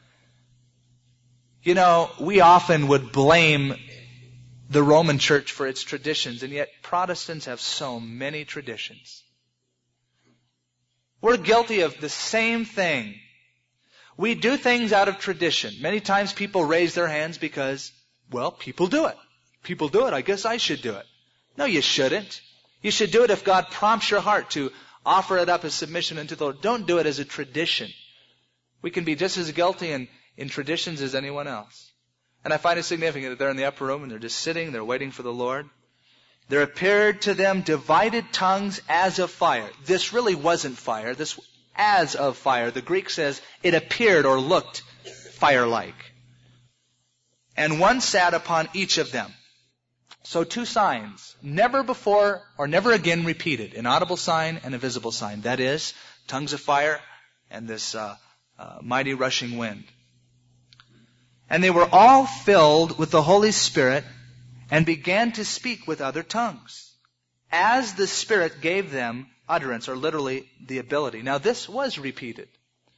You know, we often would blame the Roman Church for its traditions, and yet Protestants have so many traditions. We're guilty of the same thing. We do things out of tradition. Many times people raise their hands because, well, people do it. People do it. I guess I should do it. No, you shouldn't. You should do it if God prompts your heart to offer it up as submission unto the Lord. Don't do it as a tradition. We can be just as guilty in, in traditions as anyone else. And I find it significant that they're in the upper room and they're just sitting, they're waiting for the Lord. There appeared to them divided tongues as of fire. This really wasn't fire. This as of fire. The Greek says it appeared or looked fire-like. And one sat upon each of them. So two signs, never before or never again repeated, an audible sign and a visible sign. That is, tongues of fire and this uh, uh, mighty rushing wind. And they were all filled with the Holy Spirit and began to speak with other tongues, as the Spirit gave them utterance, or literally the ability. Now this was repeated.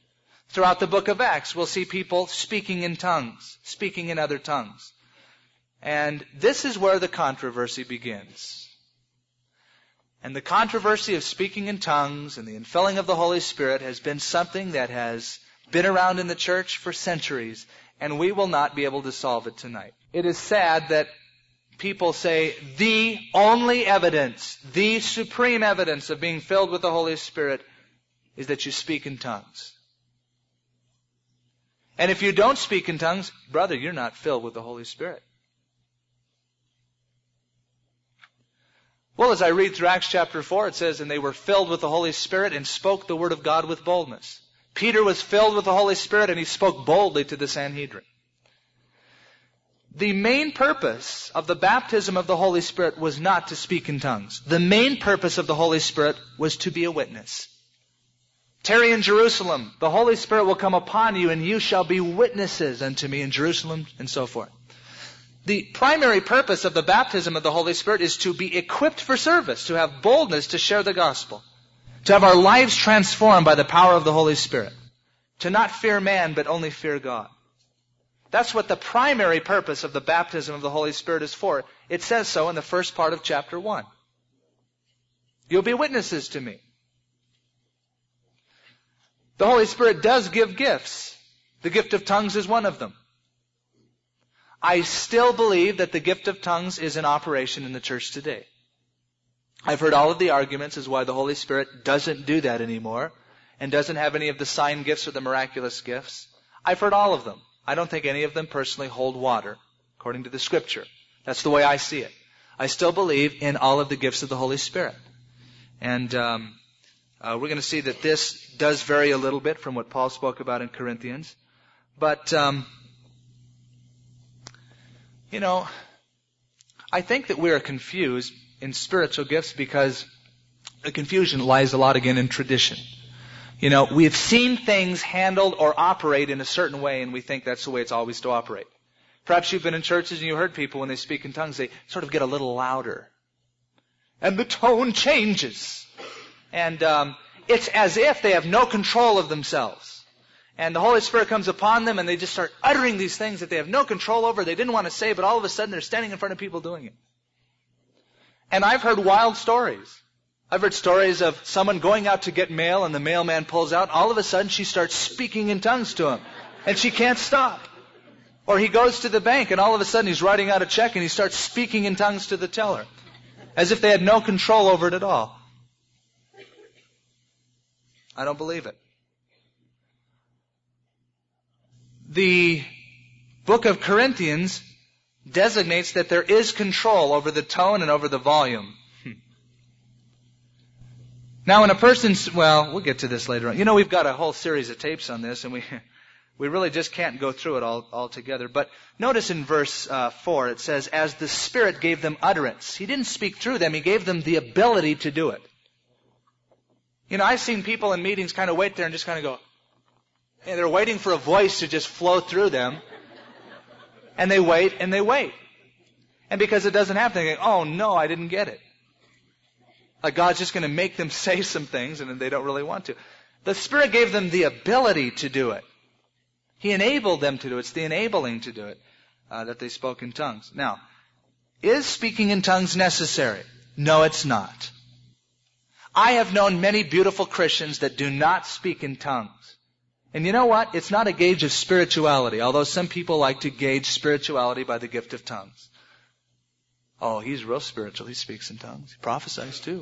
Throughout the book of Acts, we'll see people speaking in tongues, speaking in other tongues. And this is where the controversy begins. And the controversy of speaking in tongues and the infilling of the Holy Spirit has been something that has been around in the church for centuries, and we will not be able to solve it tonight. It is sad that people say the only evidence, the supreme evidence of being filled with the Holy Spirit is that you speak in tongues. And if you don't speak in tongues, brother, you're not filled with the Holy Spirit. Well, as I read through Acts chapter four, it says, and they were filled with the Holy Spirit and spoke the word of God with boldness. Peter was filled with the Holy Spirit and he spoke boldly to the Sanhedrin. The main purpose of the baptism of the Holy Spirit was not to speak in tongues. The main purpose of the Holy Spirit was to be a witness. Tarry in Jerusalem. The Holy Spirit will come upon you and you shall be witnesses unto me in Jerusalem, and so forth. The primary purpose of the baptism of the Holy Spirit is to be equipped for service, to have boldness to share the gospel, to have our lives transformed by the power of the Holy Spirit, to not fear man but only fear God. That's what the primary purpose of the baptism of the Holy Spirit is for. It says so in the first part of chapter one. You'll be witnesses to me. The Holy Spirit does give gifts. The gift of tongues is one of them. I still believe that the gift of tongues is in operation in the church today. I've heard all of the arguments as why the Holy Spirit doesn't do that anymore and doesn't have any of the sign gifts or the miraculous gifts. I've heard all of them. I don't think any of them personally hold water, according to the Scripture. That's the way I see it. I still believe in all of the gifts of the Holy Spirit. And um, uh, we're going to see that this does vary a little bit from what Paul spoke about in Corinthians. But, um, you know, I think that we are confused in spiritual gifts because the confusion lies a lot again in tradition. You know, we've seen things handled or operate in a certain way, and we think that's the way it's always to operate. Perhaps you've been in churches and you heard people when they speak in tongues, they sort of get a little louder. And the tone changes. And um, it's as if they have no control of themselves. And the Holy Spirit comes upon them and they just start uttering these things that they have no control over, they didn't want to say, but all of a sudden they're standing in front of people doing it. And I've heard wild stories. I've heard stories of someone going out to get mail and the mailman pulls out. All of a sudden she starts speaking in tongues to him. And she can't stop. Or he goes to the bank and all of a sudden he's writing out a check and he starts speaking in tongues to the teller. As if they had no control over it at all. I don't believe it. The book of Corinthians designates that there is control over the tone and over the volume. Now, when a person's, well, we'll get to this later on. You know, we've got a whole series of tapes on this, and we we really just can't go through it all, all together. But notice in verse uh, four, it says, as the Spirit gave them utterance. He didn't speak through them. He gave them the ability to do it. You know, I've seen people in meetings kind of wait there and just kind of go, and they're waiting for a voice to just flow through them. And they wait, and they wait. And because it doesn't happen, they go, oh, no, I didn't get it. Like God's just going to make them say some things, and they don't really want to. The Spirit gave them the ability to do it. He enabled them to do it. It's the enabling to do it uh, that they spoke in tongues. Now, is speaking in tongues necessary? No, it's not. I have known many beautiful Christians that do not speak in tongues. And you know what? It's not a gauge of spirituality, although some people like to gauge spirituality by the gift of tongues. Oh, he's real spiritual. He speaks in tongues. He prophesies too.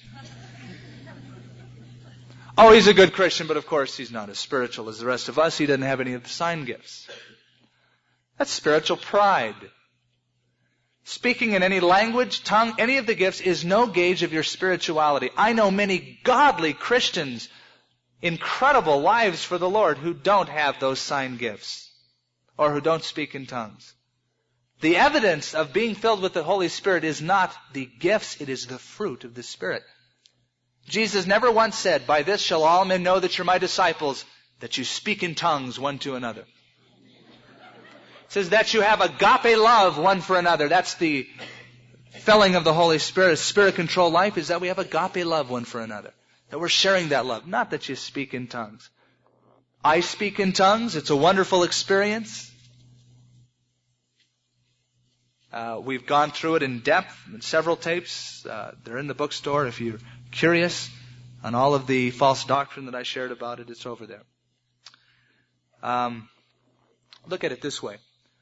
Oh, he's a good Christian, but of course he's not as spiritual as the rest of us. He doesn't have any of the sign gifts. That's spiritual pride. Speaking in any language, tongue, any of the gifts is no gauge of your spirituality. I know many godly Christians, incredible lives for the Lord, who don't have those sign gifts or who don't speak in tongues. The evidence of being filled with the Holy Spirit is not the gifts, it is the fruit of the Spirit. Jesus never once said, by this shall all men know that you're my disciples, that you speak in tongues one to another. It says that you have agape love one for another. That's the filling of the Holy Spirit. A Spirit-controlled life is that we have agape love one for another. That we're sharing that love. Not that you speak in tongues. I speak in tongues. It's a wonderful experience. Uh, we've gone through it in depth in several tapes. Uh, they're in the bookstore. If you're curious on all of the false doctrine that I shared about it, it's over there. Um, look at it this way.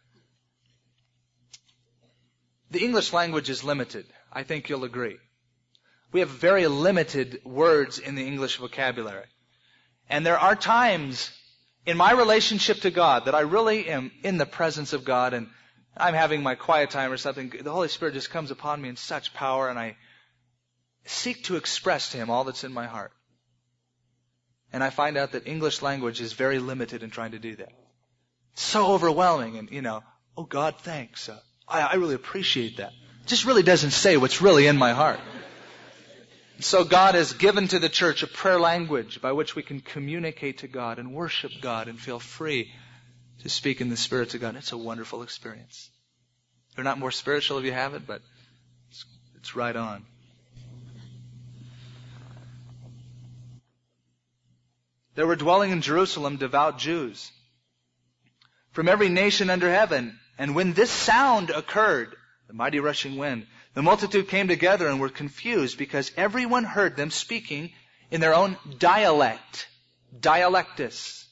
The English language is limited. I think you'll agree. We have very limited words in the English vocabulary. And there are times in my relationship to God that I really am in the presence of God and I'm having my quiet time or something. The Holy Spirit just comes upon me in such power and I seek to express to Him all that's in my heart. And I find out that English language is very limited in trying to do that. It's so overwhelming and, you know, oh God, thanks. Uh, I, I really appreciate that. It just really doesn't say what's really in my heart. So God has given to the church a prayer language by which we can communicate to God and worship God and feel free to speak in the Spirit of God. It's a wonderful experience. They're not more spiritual if you have it, but it's, it's right on. There were dwelling in Jerusalem devout Jews from every nation under heaven. And when this sound occurred, the mighty rushing wind, the multitude came together and were confused because everyone heard them speaking in their own dialect, dialectus.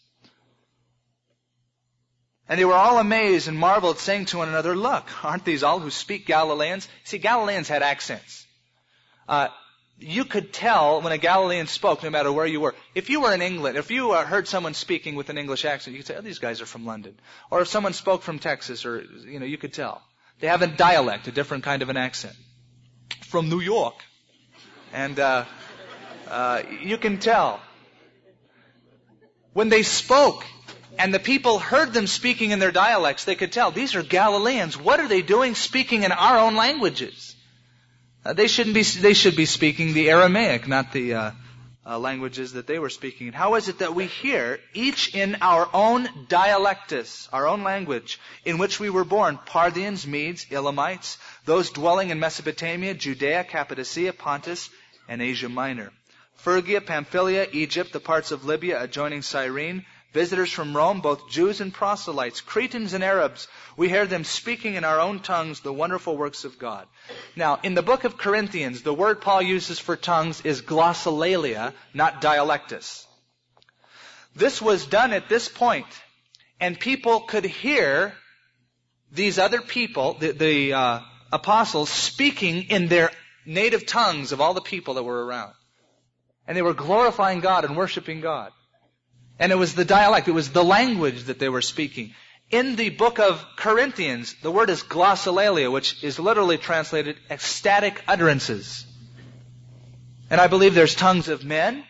And they were all amazed and marveled, saying to one another, look, aren't these all who speak Galileans? See, Galileans had accents. Uh, you could tell when a Galilean spoke, no matter where you were. If you were in England, if you uh, heard someone speaking with an English accent, you could say, oh, these guys are from London. Or if someone spoke from Texas, or, you know, you could tell. They have a dialect, a different kind of an accent. From New York. And uh, uh, you can tell. When they spoke, and the people heard them speaking in their dialects, they could tell, these are Galileans. What are they doing speaking in our own languages? Uh, they shouldn't be. They should be speaking the Aramaic, not the uh, uh, languages that they were speaking. And how is it that we hear each in our own dialectus, our own language, in which we were born? Parthians, Medes, Elamites, those dwelling in Mesopotamia, Judea, Cappadocia, Pontus, and Asia Minor, Phrygia, Pamphylia, Egypt, the parts of Libya adjoining Cyrene, visitors from Rome, both Jews and proselytes, Cretans and Arabs. We hear them speaking in our own tongues the wonderful works of God. Now, in the book of Corinthians, the word Paul uses for tongues is glossolalia, not dialectus. This was done at this point, and people could hear these other people, the, the uh, apostles, speaking in their native tongues of all the people that were around. And they were glorifying God and worshiping God. And it was the dialect, it was the language that they were speaking. In the book of Corinthians, the word is glossolalia, which is literally translated ecstatic utterances. And I believe there's tongues of men,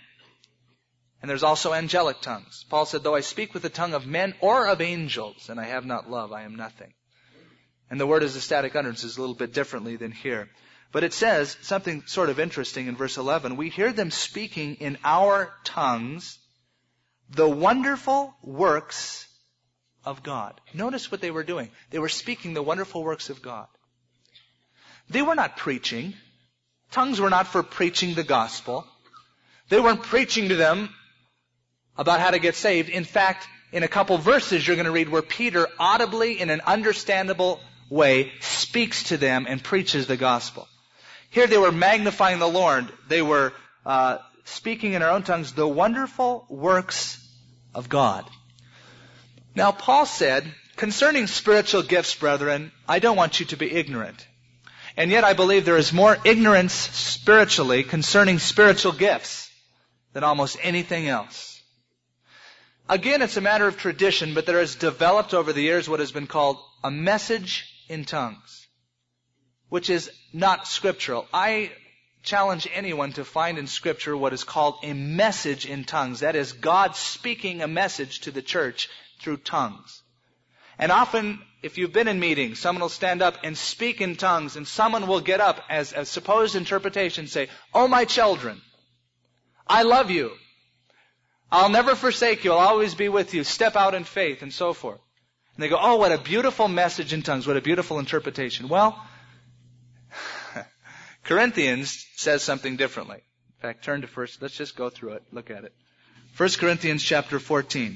and there's also angelic tongues. Paul said, though I speak with the tongue of men or of angels, and I have not love, I am nothing. And the word is ecstatic utterances a little bit differently than here. But it says something sort of interesting in verse eleven. We hear them speaking in our tongues the wonderful works of God. Notice what they were doing. They were speaking the wonderful works of God. They were not preaching. Tongues were not for preaching the gospel. They weren't preaching to them about how to get saved. In fact, in a couple verses you're going to read where Peter audibly, in an understandable way, speaks to them and preaches the gospel. Here they were magnifying the Lord. They were uh, speaking in their own tongues the wonderful works of God. Now, Paul said, concerning spiritual gifts, brethren, I don't want you to be ignorant. And yet I believe there is more ignorance spiritually concerning spiritual gifts than almost anything else. Again, it's a matter of tradition, but there has developed over the years what has been called a message in tongues, which is not scriptural. I challenge anyone to find in Scripture what is called a message in tongues. That is, God speaking a message to the church through tongues. And often, if you've been in meetings, someone will stand up and speak in tongues, and someone will get up as a supposed interpretation, say, oh, my children, I love you. I'll never forsake you. I'll always be with you. Step out in faith, and so forth. And they go, oh, what a beautiful message in tongues. What a beautiful interpretation. Well, Corinthians says something differently. In fact, turn to first. Let's just go through it. Look at it. First Corinthians chapter fourteen.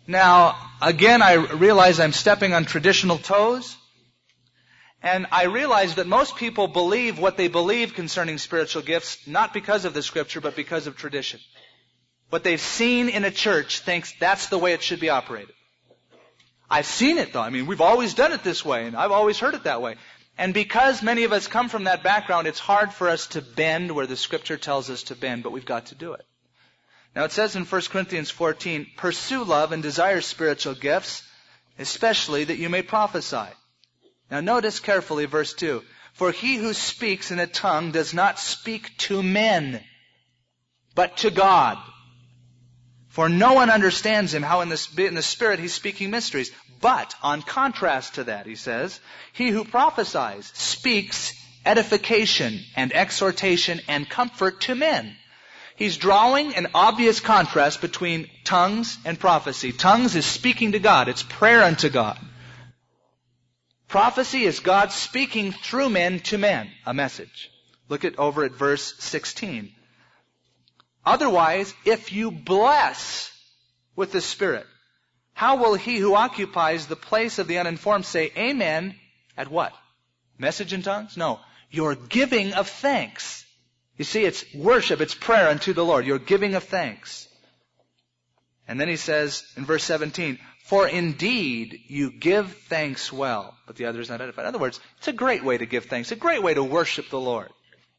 Now, again, I realize I'm stepping on traditional toes. And I realize that most people believe what they believe concerning spiritual gifts, not because of the Scripture, but because of tradition. What they've seen in a church thinks that's the way it should be operated. I've seen it, though. I mean, we've always done it this way, and I've always heard it that way. And because many of us come from that background, it's hard for us to bend where the Scripture tells us to bend, but we've got to do it. Now, it says in First Corinthians fourteen, pursue love and desire spiritual gifts, especially that you may prophesy. Now, notice carefully verse two. For he who speaks in a tongue does not speak to men, but to God. For no one understands him, how in the, in the Spirit he's speaking mysteries. But, on contrast to that, he says, he who prophesies speaks edification and exhortation and comfort to men. He's drawing an obvious contrast between tongues and prophecy. Tongues is speaking to God. It's prayer unto God. Prophecy is God speaking through men to men, a message. Look at over at verse sixteen. Otherwise, if you bless with the Spirit, how will he who occupies the place of the uninformed say amen at what? Message in tongues? No. Your giving of thanks. You see, it's worship, it's prayer unto the Lord. Your giving of thanks. And then he says in verse seventeen, for indeed you give thanks well, but the other is not edified. In other words, it's a great way to give thanks, a great way to worship the Lord.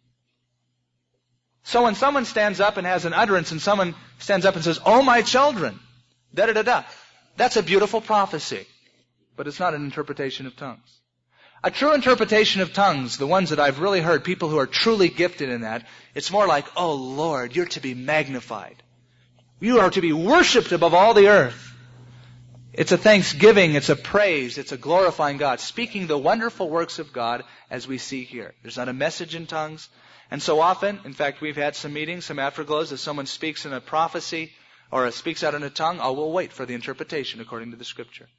So when someone stands up and has an utterance and someone stands up and says, oh my children, da-da-da-da, that's a beautiful prophecy, but it's not an interpretation of tongues. A true interpretation of tongues, the ones that I've really heard, people who are truly gifted in that, it's more like, oh Lord, you're to be magnified. You are to be worshipped above all the earth. It's a thanksgiving, it's a praise, it's a glorifying God, speaking the wonderful works of God as we see here. There's not a message in tongues. And so often, in fact, we've had some meetings, some afterglows, if someone speaks in a prophecy or speaks out in a tongue, oh, we'll wait for the interpretation according to the Scripture.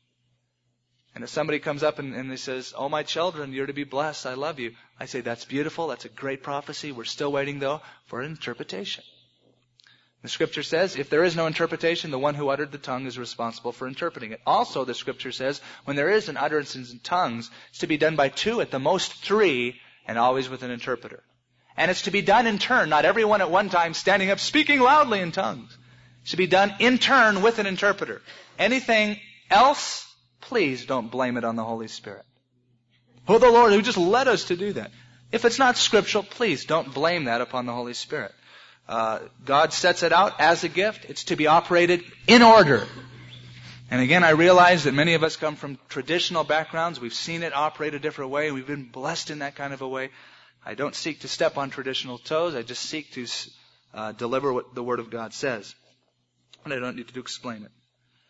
And if somebody comes up and, and they says, oh, my children, you're to be blessed, I love you. I say, that's beautiful, that's a great prophecy. We're still waiting, though, for an interpretation. The Scripture says, if there is no interpretation, the one who uttered the tongue is responsible for interpreting it. Also, the Scripture says, when there is an utterance in tongues, it's to be done by two, at the most three, and always with an interpreter. And it's to be done in turn, not everyone at one time standing up speaking loudly in tongues. It's to be done in turn with an interpreter. Anything else, please don't blame it on the Holy Spirit. Oh, the Lord who just led us to do that. If it's not scriptural, please don't blame that upon the Holy Spirit. Uh, God sets it out as a gift. It's to be operated in order. And again, I realize that many of us come from traditional backgrounds. We've seen it operate a different way. We've been blessed in that kind of a way. I don't seek to step on traditional toes. I just seek to uh, deliver what the Word of God says. And I don't need to explain it.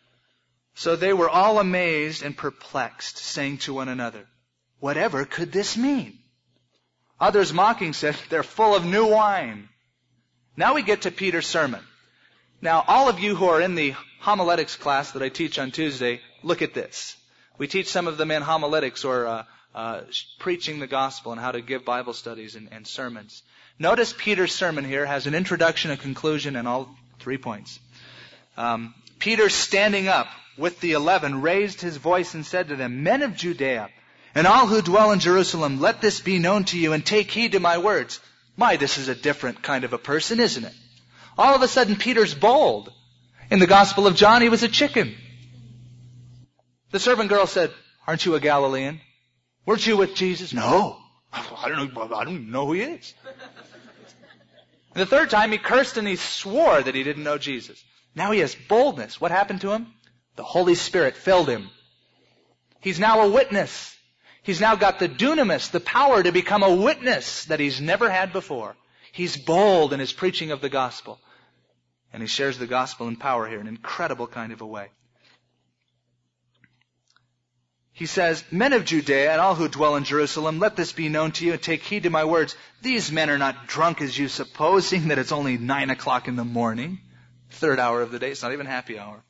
So they were all amazed and perplexed, saying to one another, whatever could this mean? Others mocking said, they're full of new wine. Now we get to Peter's sermon. Now, all of you who are in the homiletics class that I teach on Tuesday, look at this. We teach some of them in homiletics or uh, uh, preaching the gospel and how to give Bible studies and, and sermons. Notice Peter's sermon here has an introduction, a conclusion, and all three points. Um, Peter, standing up with the eleven, raised his voice and said to them, men of Judea, and all who dwell in Jerusalem, let this be known to you, and take heed to my words. My, this is a different kind of a person, isn't it? All of a sudden, Peter's bold. In the Gospel of John, he was a chicken. The servant girl said, aren't you a Galilean? Weren't you with Jesus? No. I don't know, I don't know who he is. And the third time, he cursed and he swore that he didn't know Jesus. Now he has boldness. What happened to him? The Holy Spirit filled him. He's now a witness. He's now got the dunamis, the power to become a witness that he's never had before. He's bold in his preaching of the gospel. And he shares the gospel in power here in an incredible kind of a way. He says, men of Judea and all who dwell in Jerusalem, let this be known to you and take heed to my words. These men are not drunk as you suppose, seeing that it's only nine o'clock in the morning. Third hour of the day. It's not even happy hour.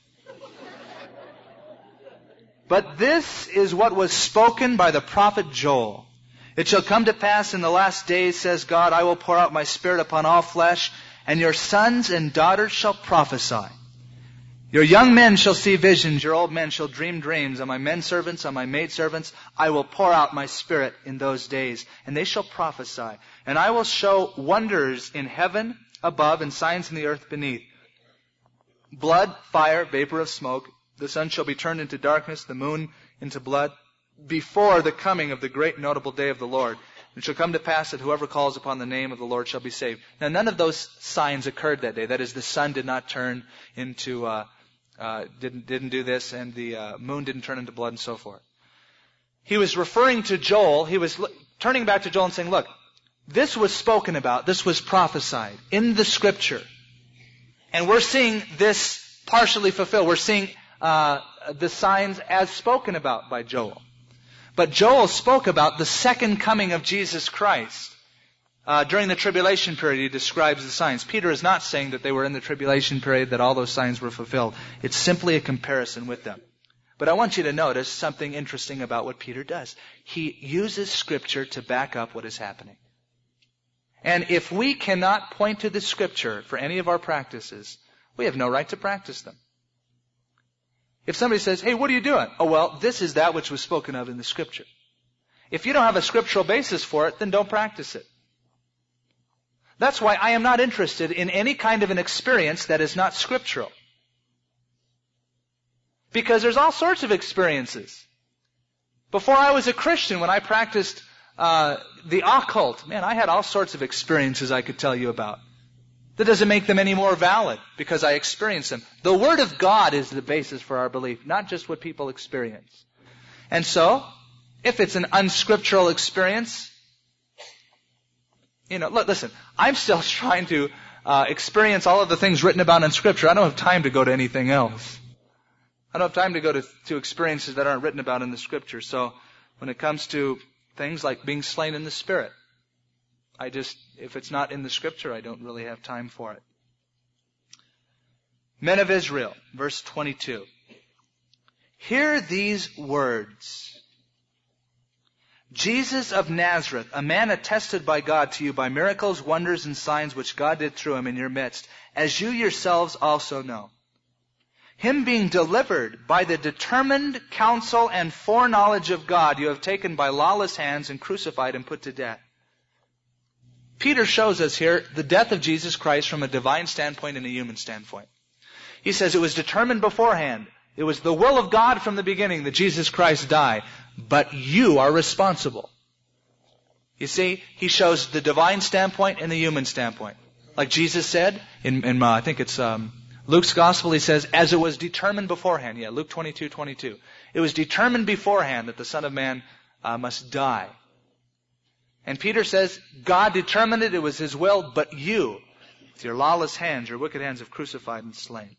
But this is what was spoken by the prophet Joel. It shall come to pass in the last days, says God, I will pour out my spirit upon all flesh, and your sons and daughters shall prophesy. Your young men shall see visions, your old men shall dream dreams. On my men servants, on my maid servants, I will pour out my Spirit in those days, and they shall prophesy. And I will show wonders in heaven above and signs in the earth beneath. Blood, fire, vapor of smoke. The sun shall be turned into darkness, the moon into blood, before the coming of the great notable day of the Lord. It shall come to pass that whoever calls upon the name of the Lord shall be saved. Now, none of those signs occurred that day. That is, the sun did not turn into, uh, uh, didn't, didn't do this, and the uh, moon didn't turn into blood, and so forth. He was referring to Joel. He was l- turning back to Joel and saying, look, this was spoken about. This was prophesied in the Scripture. And we're seeing this partially fulfilled. We're seeing uh, the signs as spoken about by Joel. But Joel spoke about the second coming of Jesus Christ. Uh, during the tribulation period, he describes the signs. Peter is not saying that they were in the tribulation period, that all those signs were fulfilled. It's simply a comparison with them. But I want you to notice something interesting about what Peter does. He uses Scripture to back up what is happening. And if we cannot point to the Scripture for any of our practices, we have no right to practice them. If somebody says, hey, what are you doing? Oh, well, this is that which was spoken of in the Scripture. If you don't have a scriptural basis for it, then don't practice it. That's why I am not interested in any kind of an experience that is not scriptural. Because there's all sorts of experiences. Before I was a Christian, when I practiced uh, the occult, man, I had all sorts of experiences I could tell you about. That doesn't make them any more valid because I experienced them. The Word of God is the basis for our belief, not just what people experience. And so, if it's an unscriptural experience, you know, look, listen, I'm still trying to uh, experience all of the things written about in Scripture. I don't have time to go to anything else. I don't have time to go to, to experiences that aren't written about in the Scripture. So, when it comes to things like being slain in the Spirit, I just, if it's not in the Scripture, I don't really have time for it. Men of Israel, verse twenty-two. Hear these words. Jesus of Nazareth, a man attested by God to you by miracles, wonders, and signs which God did through him in your midst, as you yourselves also know. Him being delivered by the determined counsel and foreknowledge of God, you have taken by lawless hands and crucified and put to death. Peter shows us here the death of Jesus Christ from a divine standpoint and a human standpoint. He says it was determined beforehand. It was the will of God from the beginning that Jesus Christ die. But you are responsible. You see, he shows the divine standpoint and the human standpoint. Like Jesus said, in, in uh, I think it's um, Luke's Gospel, he says, as it was determined beforehand. Yeah, Luke twenty-two twenty-two. It was determined beforehand that the Son of Man uh, must die. And Peter says, God determined it, it was His will, but you, with your lawless hands, your wicked hands have crucified and slain.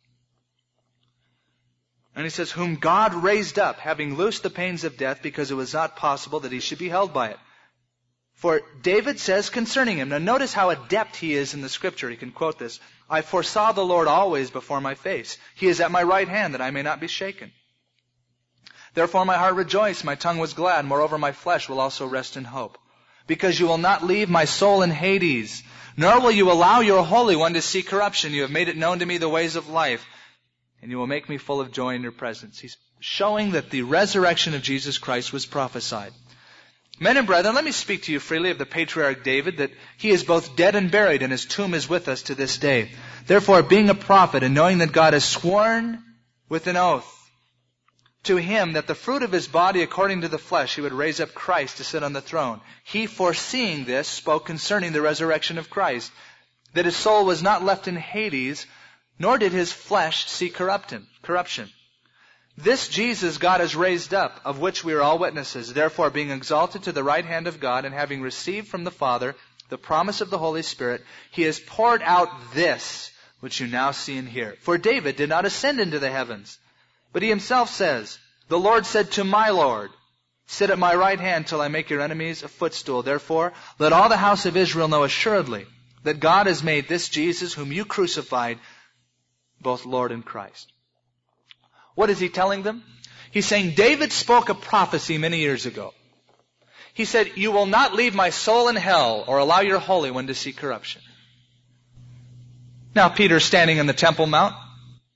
And he says, whom God raised up, having loosed the pains of death, because it was not possible that he should be held by it. For David says concerning him, now notice how adept he is in the Scripture. He can quote this. I foresaw the Lord always before my face. He is at my right hand, that I may not be shaken. Therefore my heart rejoiced, my tongue was glad. Moreover, my flesh will also rest in hope. Because you will not leave my soul in Hades, nor will you allow your Holy One to see corruption. You have made it known to me the ways of life, and you will make me full of joy in your presence. He's showing that the resurrection of Jesus Christ was prophesied. Men and brethren, let me speak to you freely of the patriarch David, that he is both dead and buried, and his tomb is with us to this day. Therefore, being a prophet, and knowing that God has sworn with an oath to him that the fruit of his body according to the flesh he would raise up Christ to sit on the throne, he, foreseeing this, spoke concerning the resurrection of Christ, that his soul was not left in Hades, nor did his flesh see corruption. This Jesus God has raised up, of which we are all witnesses. Therefore, being exalted to the right hand of God, and having received from the Father the promise of the Holy Spirit, he has poured out this, which you now see and hear. For David did not ascend into the heavens, but he himself says, the Lord said to my Lord, sit at my right hand till I make your enemies a footstool. Therefore, let all the house of Israel know assuredly that God has made this Jesus, whom you crucified, both Lord and Christ. What is he telling them? He's saying, David spoke a prophecy many years ago. He said, you will not leave my soul in hell or allow your Holy One to see corruption. Now, Peter's standing on the Temple Mount.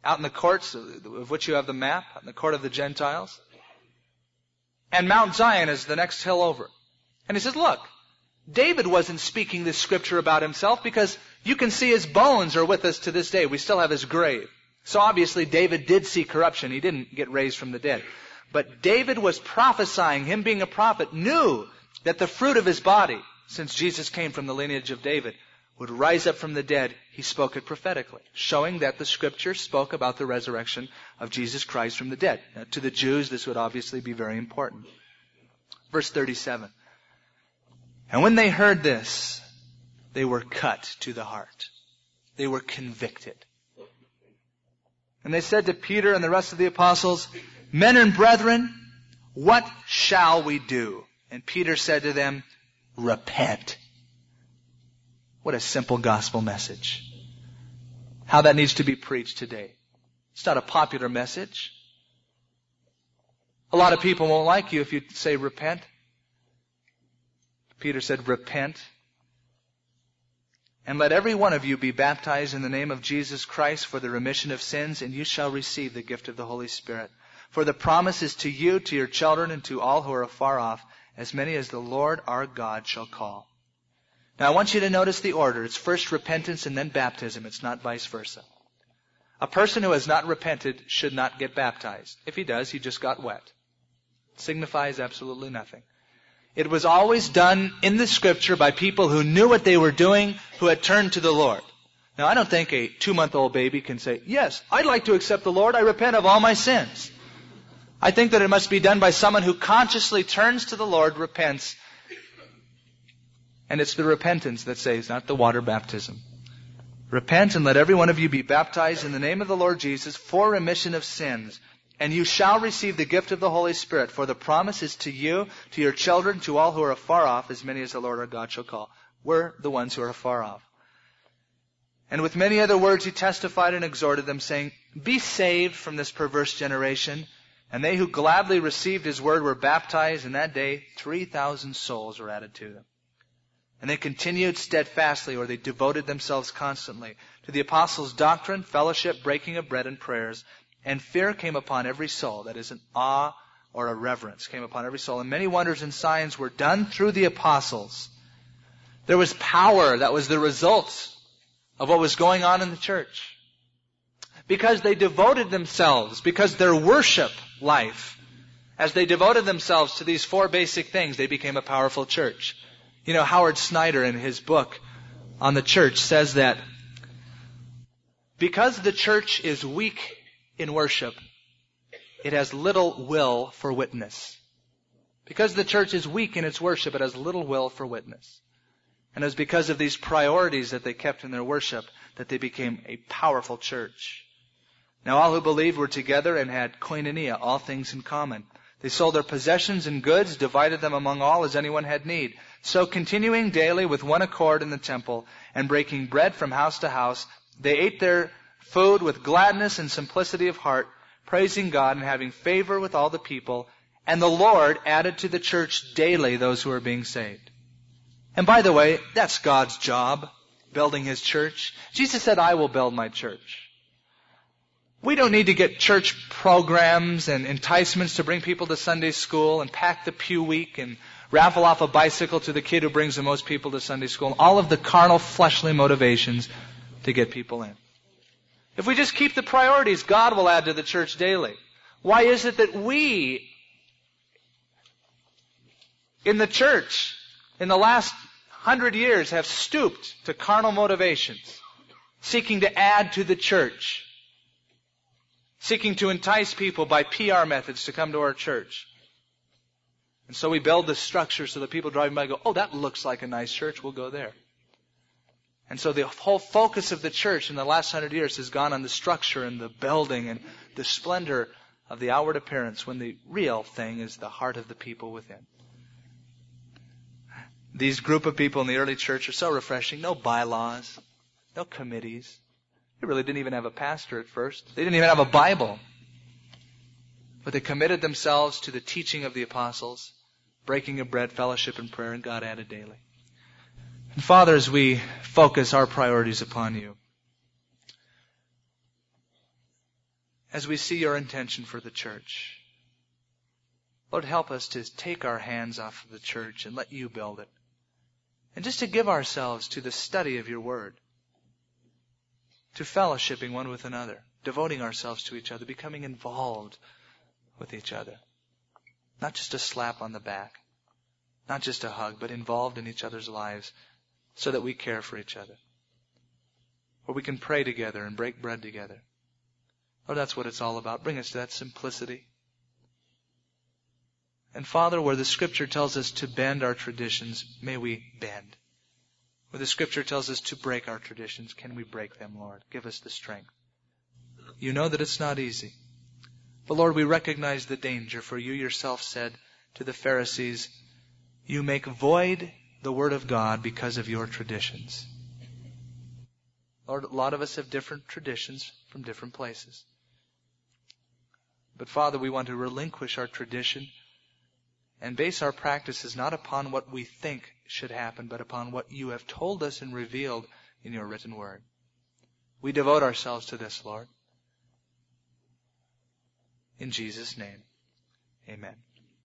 out in the courts, of which you have the map, out in the court of the Gentiles. And Mount Zion is the next hill over. And he says, look, David wasn't speaking this scripture about himself because you can see his bones are with us to this day. We still have his grave. So obviously David did see corruption. He didn't get raised from the dead. But David was prophesying, him being a prophet, knew that the fruit of his body, since Jesus came from the lineage of David, would rise up from the dead. He spoke it prophetically, showing that the scripture spoke about the resurrection of Jesus Christ from the dead. Now, to the Jews, this would obviously be very important. Verse thirty-seven. And when they heard this, they were cut to the heart. They were convicted. And they said to Peter and the rest of the apostles, Men and brethren, what shall we do? And Peter said to them, Repent. What a simple gospel message. How that needs to be preached today. It's not a popular message. A lot of people won't like you if you say repent. Peter said, Repent. And let every one of you be baptized in the name of Jesus Christ for the remission of sins, and you shall receive the gift of the Holy Spirit. For the promise is to you, to your children, and to all who are afar off, as many as the Lord our God shall call. Now I want you to notice the order. It's first repentance and then baptism. It's not vice versa. A person who has not repented should not get baptized. If he does, he just got wet. It signifies absolutely nothing. It was always done in the Scripture by people who knew what they were doing, who had turned to the Lord. Now I don't think a two-month-old baby can say, Yes, I'd like to accept the Lord. I repent of all my sins. I think that it must be done by someone who consciously turns to the Lord, repents, and it's the repentance that saves, not the water baptism. Repent and let every one of you be baptized in the name of the Lord Jesus for remission of sins. And you shall receive the gift of the Holy Spirit, for the promise is to you, to your children, to all who are afar off, as many as the Lord our God shall call. We're the ones who are afar off. And with many other words he testified and exhorted them, saying, Be saved from this perverse generation. And they who gladly received his word were baptized, and that day three thousand souls were added to them. And they continued steadfastly, or they devoted themselves constantly, to the apostles' doctrine, fellowship, breaking of bread, and prayers. And fear came upon every soul, that is, an awe or a reverence came upon every soul. And many wonders and signs were done through the apostles. There was power that was the result of what was going on in the church. Because they devoted themselves, because their worship life, as they devoted themselves to these four basic things, they became a powerful church. You know, Howard Snyder in his book on the church says that because the church is weak in worship, it has little will for witness. Because the church is weak in its worship, it has little will for witness. And it was because of these priorities that they kept in their worship that they became a powerful church. Now all who believed were together and had koinonia, all things in common. They sold their possessions and goods, divided them among all as anyone had need. So continuing daily with one accord in the temple and breaking bread from house to house, they ate their food with gladness and simplicity of heart, praising God and having favor with all the people. And the Lord added to the church daily those who were being saved. And by the way, that's God's job, building His church. Jesus said, I will build my church. We don't need to get church programs and enticements to bring people to Sunday school and pack the pew week and raffle off a bicycle to the kid who brings the most people to Sunday school. And all of the carnal, fleshly motivations to get people in. If we just keep the priorities, God will add to the church daily. Why is it that we, in the church, in the last hundred years, have stooped to carnal motivations, seeking to add to the church? Seeking to entice people by P R methods to come to our church. And so we build this structure so that people driving by go, oh, that looks like a nice church, we'll go there. And so the whole focus of the church in the last hundred years has gone on the structure and the building and the splendor of the outward appearance, when the real thing is the heart of the people within. These group of people in the early church are so refreshing. No bylaws, no committees. They really didn't even have a pastor at first. They didn't even have a Bible. But they committed themselves to the teaching of the apostles, breaking of bread, fellowship, and prayer, and God added daily. And Father, as we focus our priorities upon You, as we see your intention for the church. Lord, help us to take our hands off of the church and let you build it. And just to give ourselves to the study of your word, to fellowshipping one with another, devoting ourselves to each other, becoming involved with each other. Not just a slap on the back, not just a hug, but involved in each other's lives so that we care for each other. Where we can pray together and break bread together. Lord, that's what it's all about. Bring us to that simplicity. And Father, where the Scripture tells us to bend our traditions, may we bend. Where the Scripture tells us to break our traditions, can we break them, Lord? Give us the strength. You know that it's not easy. But Lord, we recognize the danger, for you yourself said to the Pharisees, you make void the Word of God because of your traditions. Lord, a lot of us have different traditions from different places. But Father, we want to relinquish our tradition and base our practices not upon what we think should happen, but upon what you have told us and revealed in your written word. We devote ourselves to this, Lord. In Jesus' name, amen.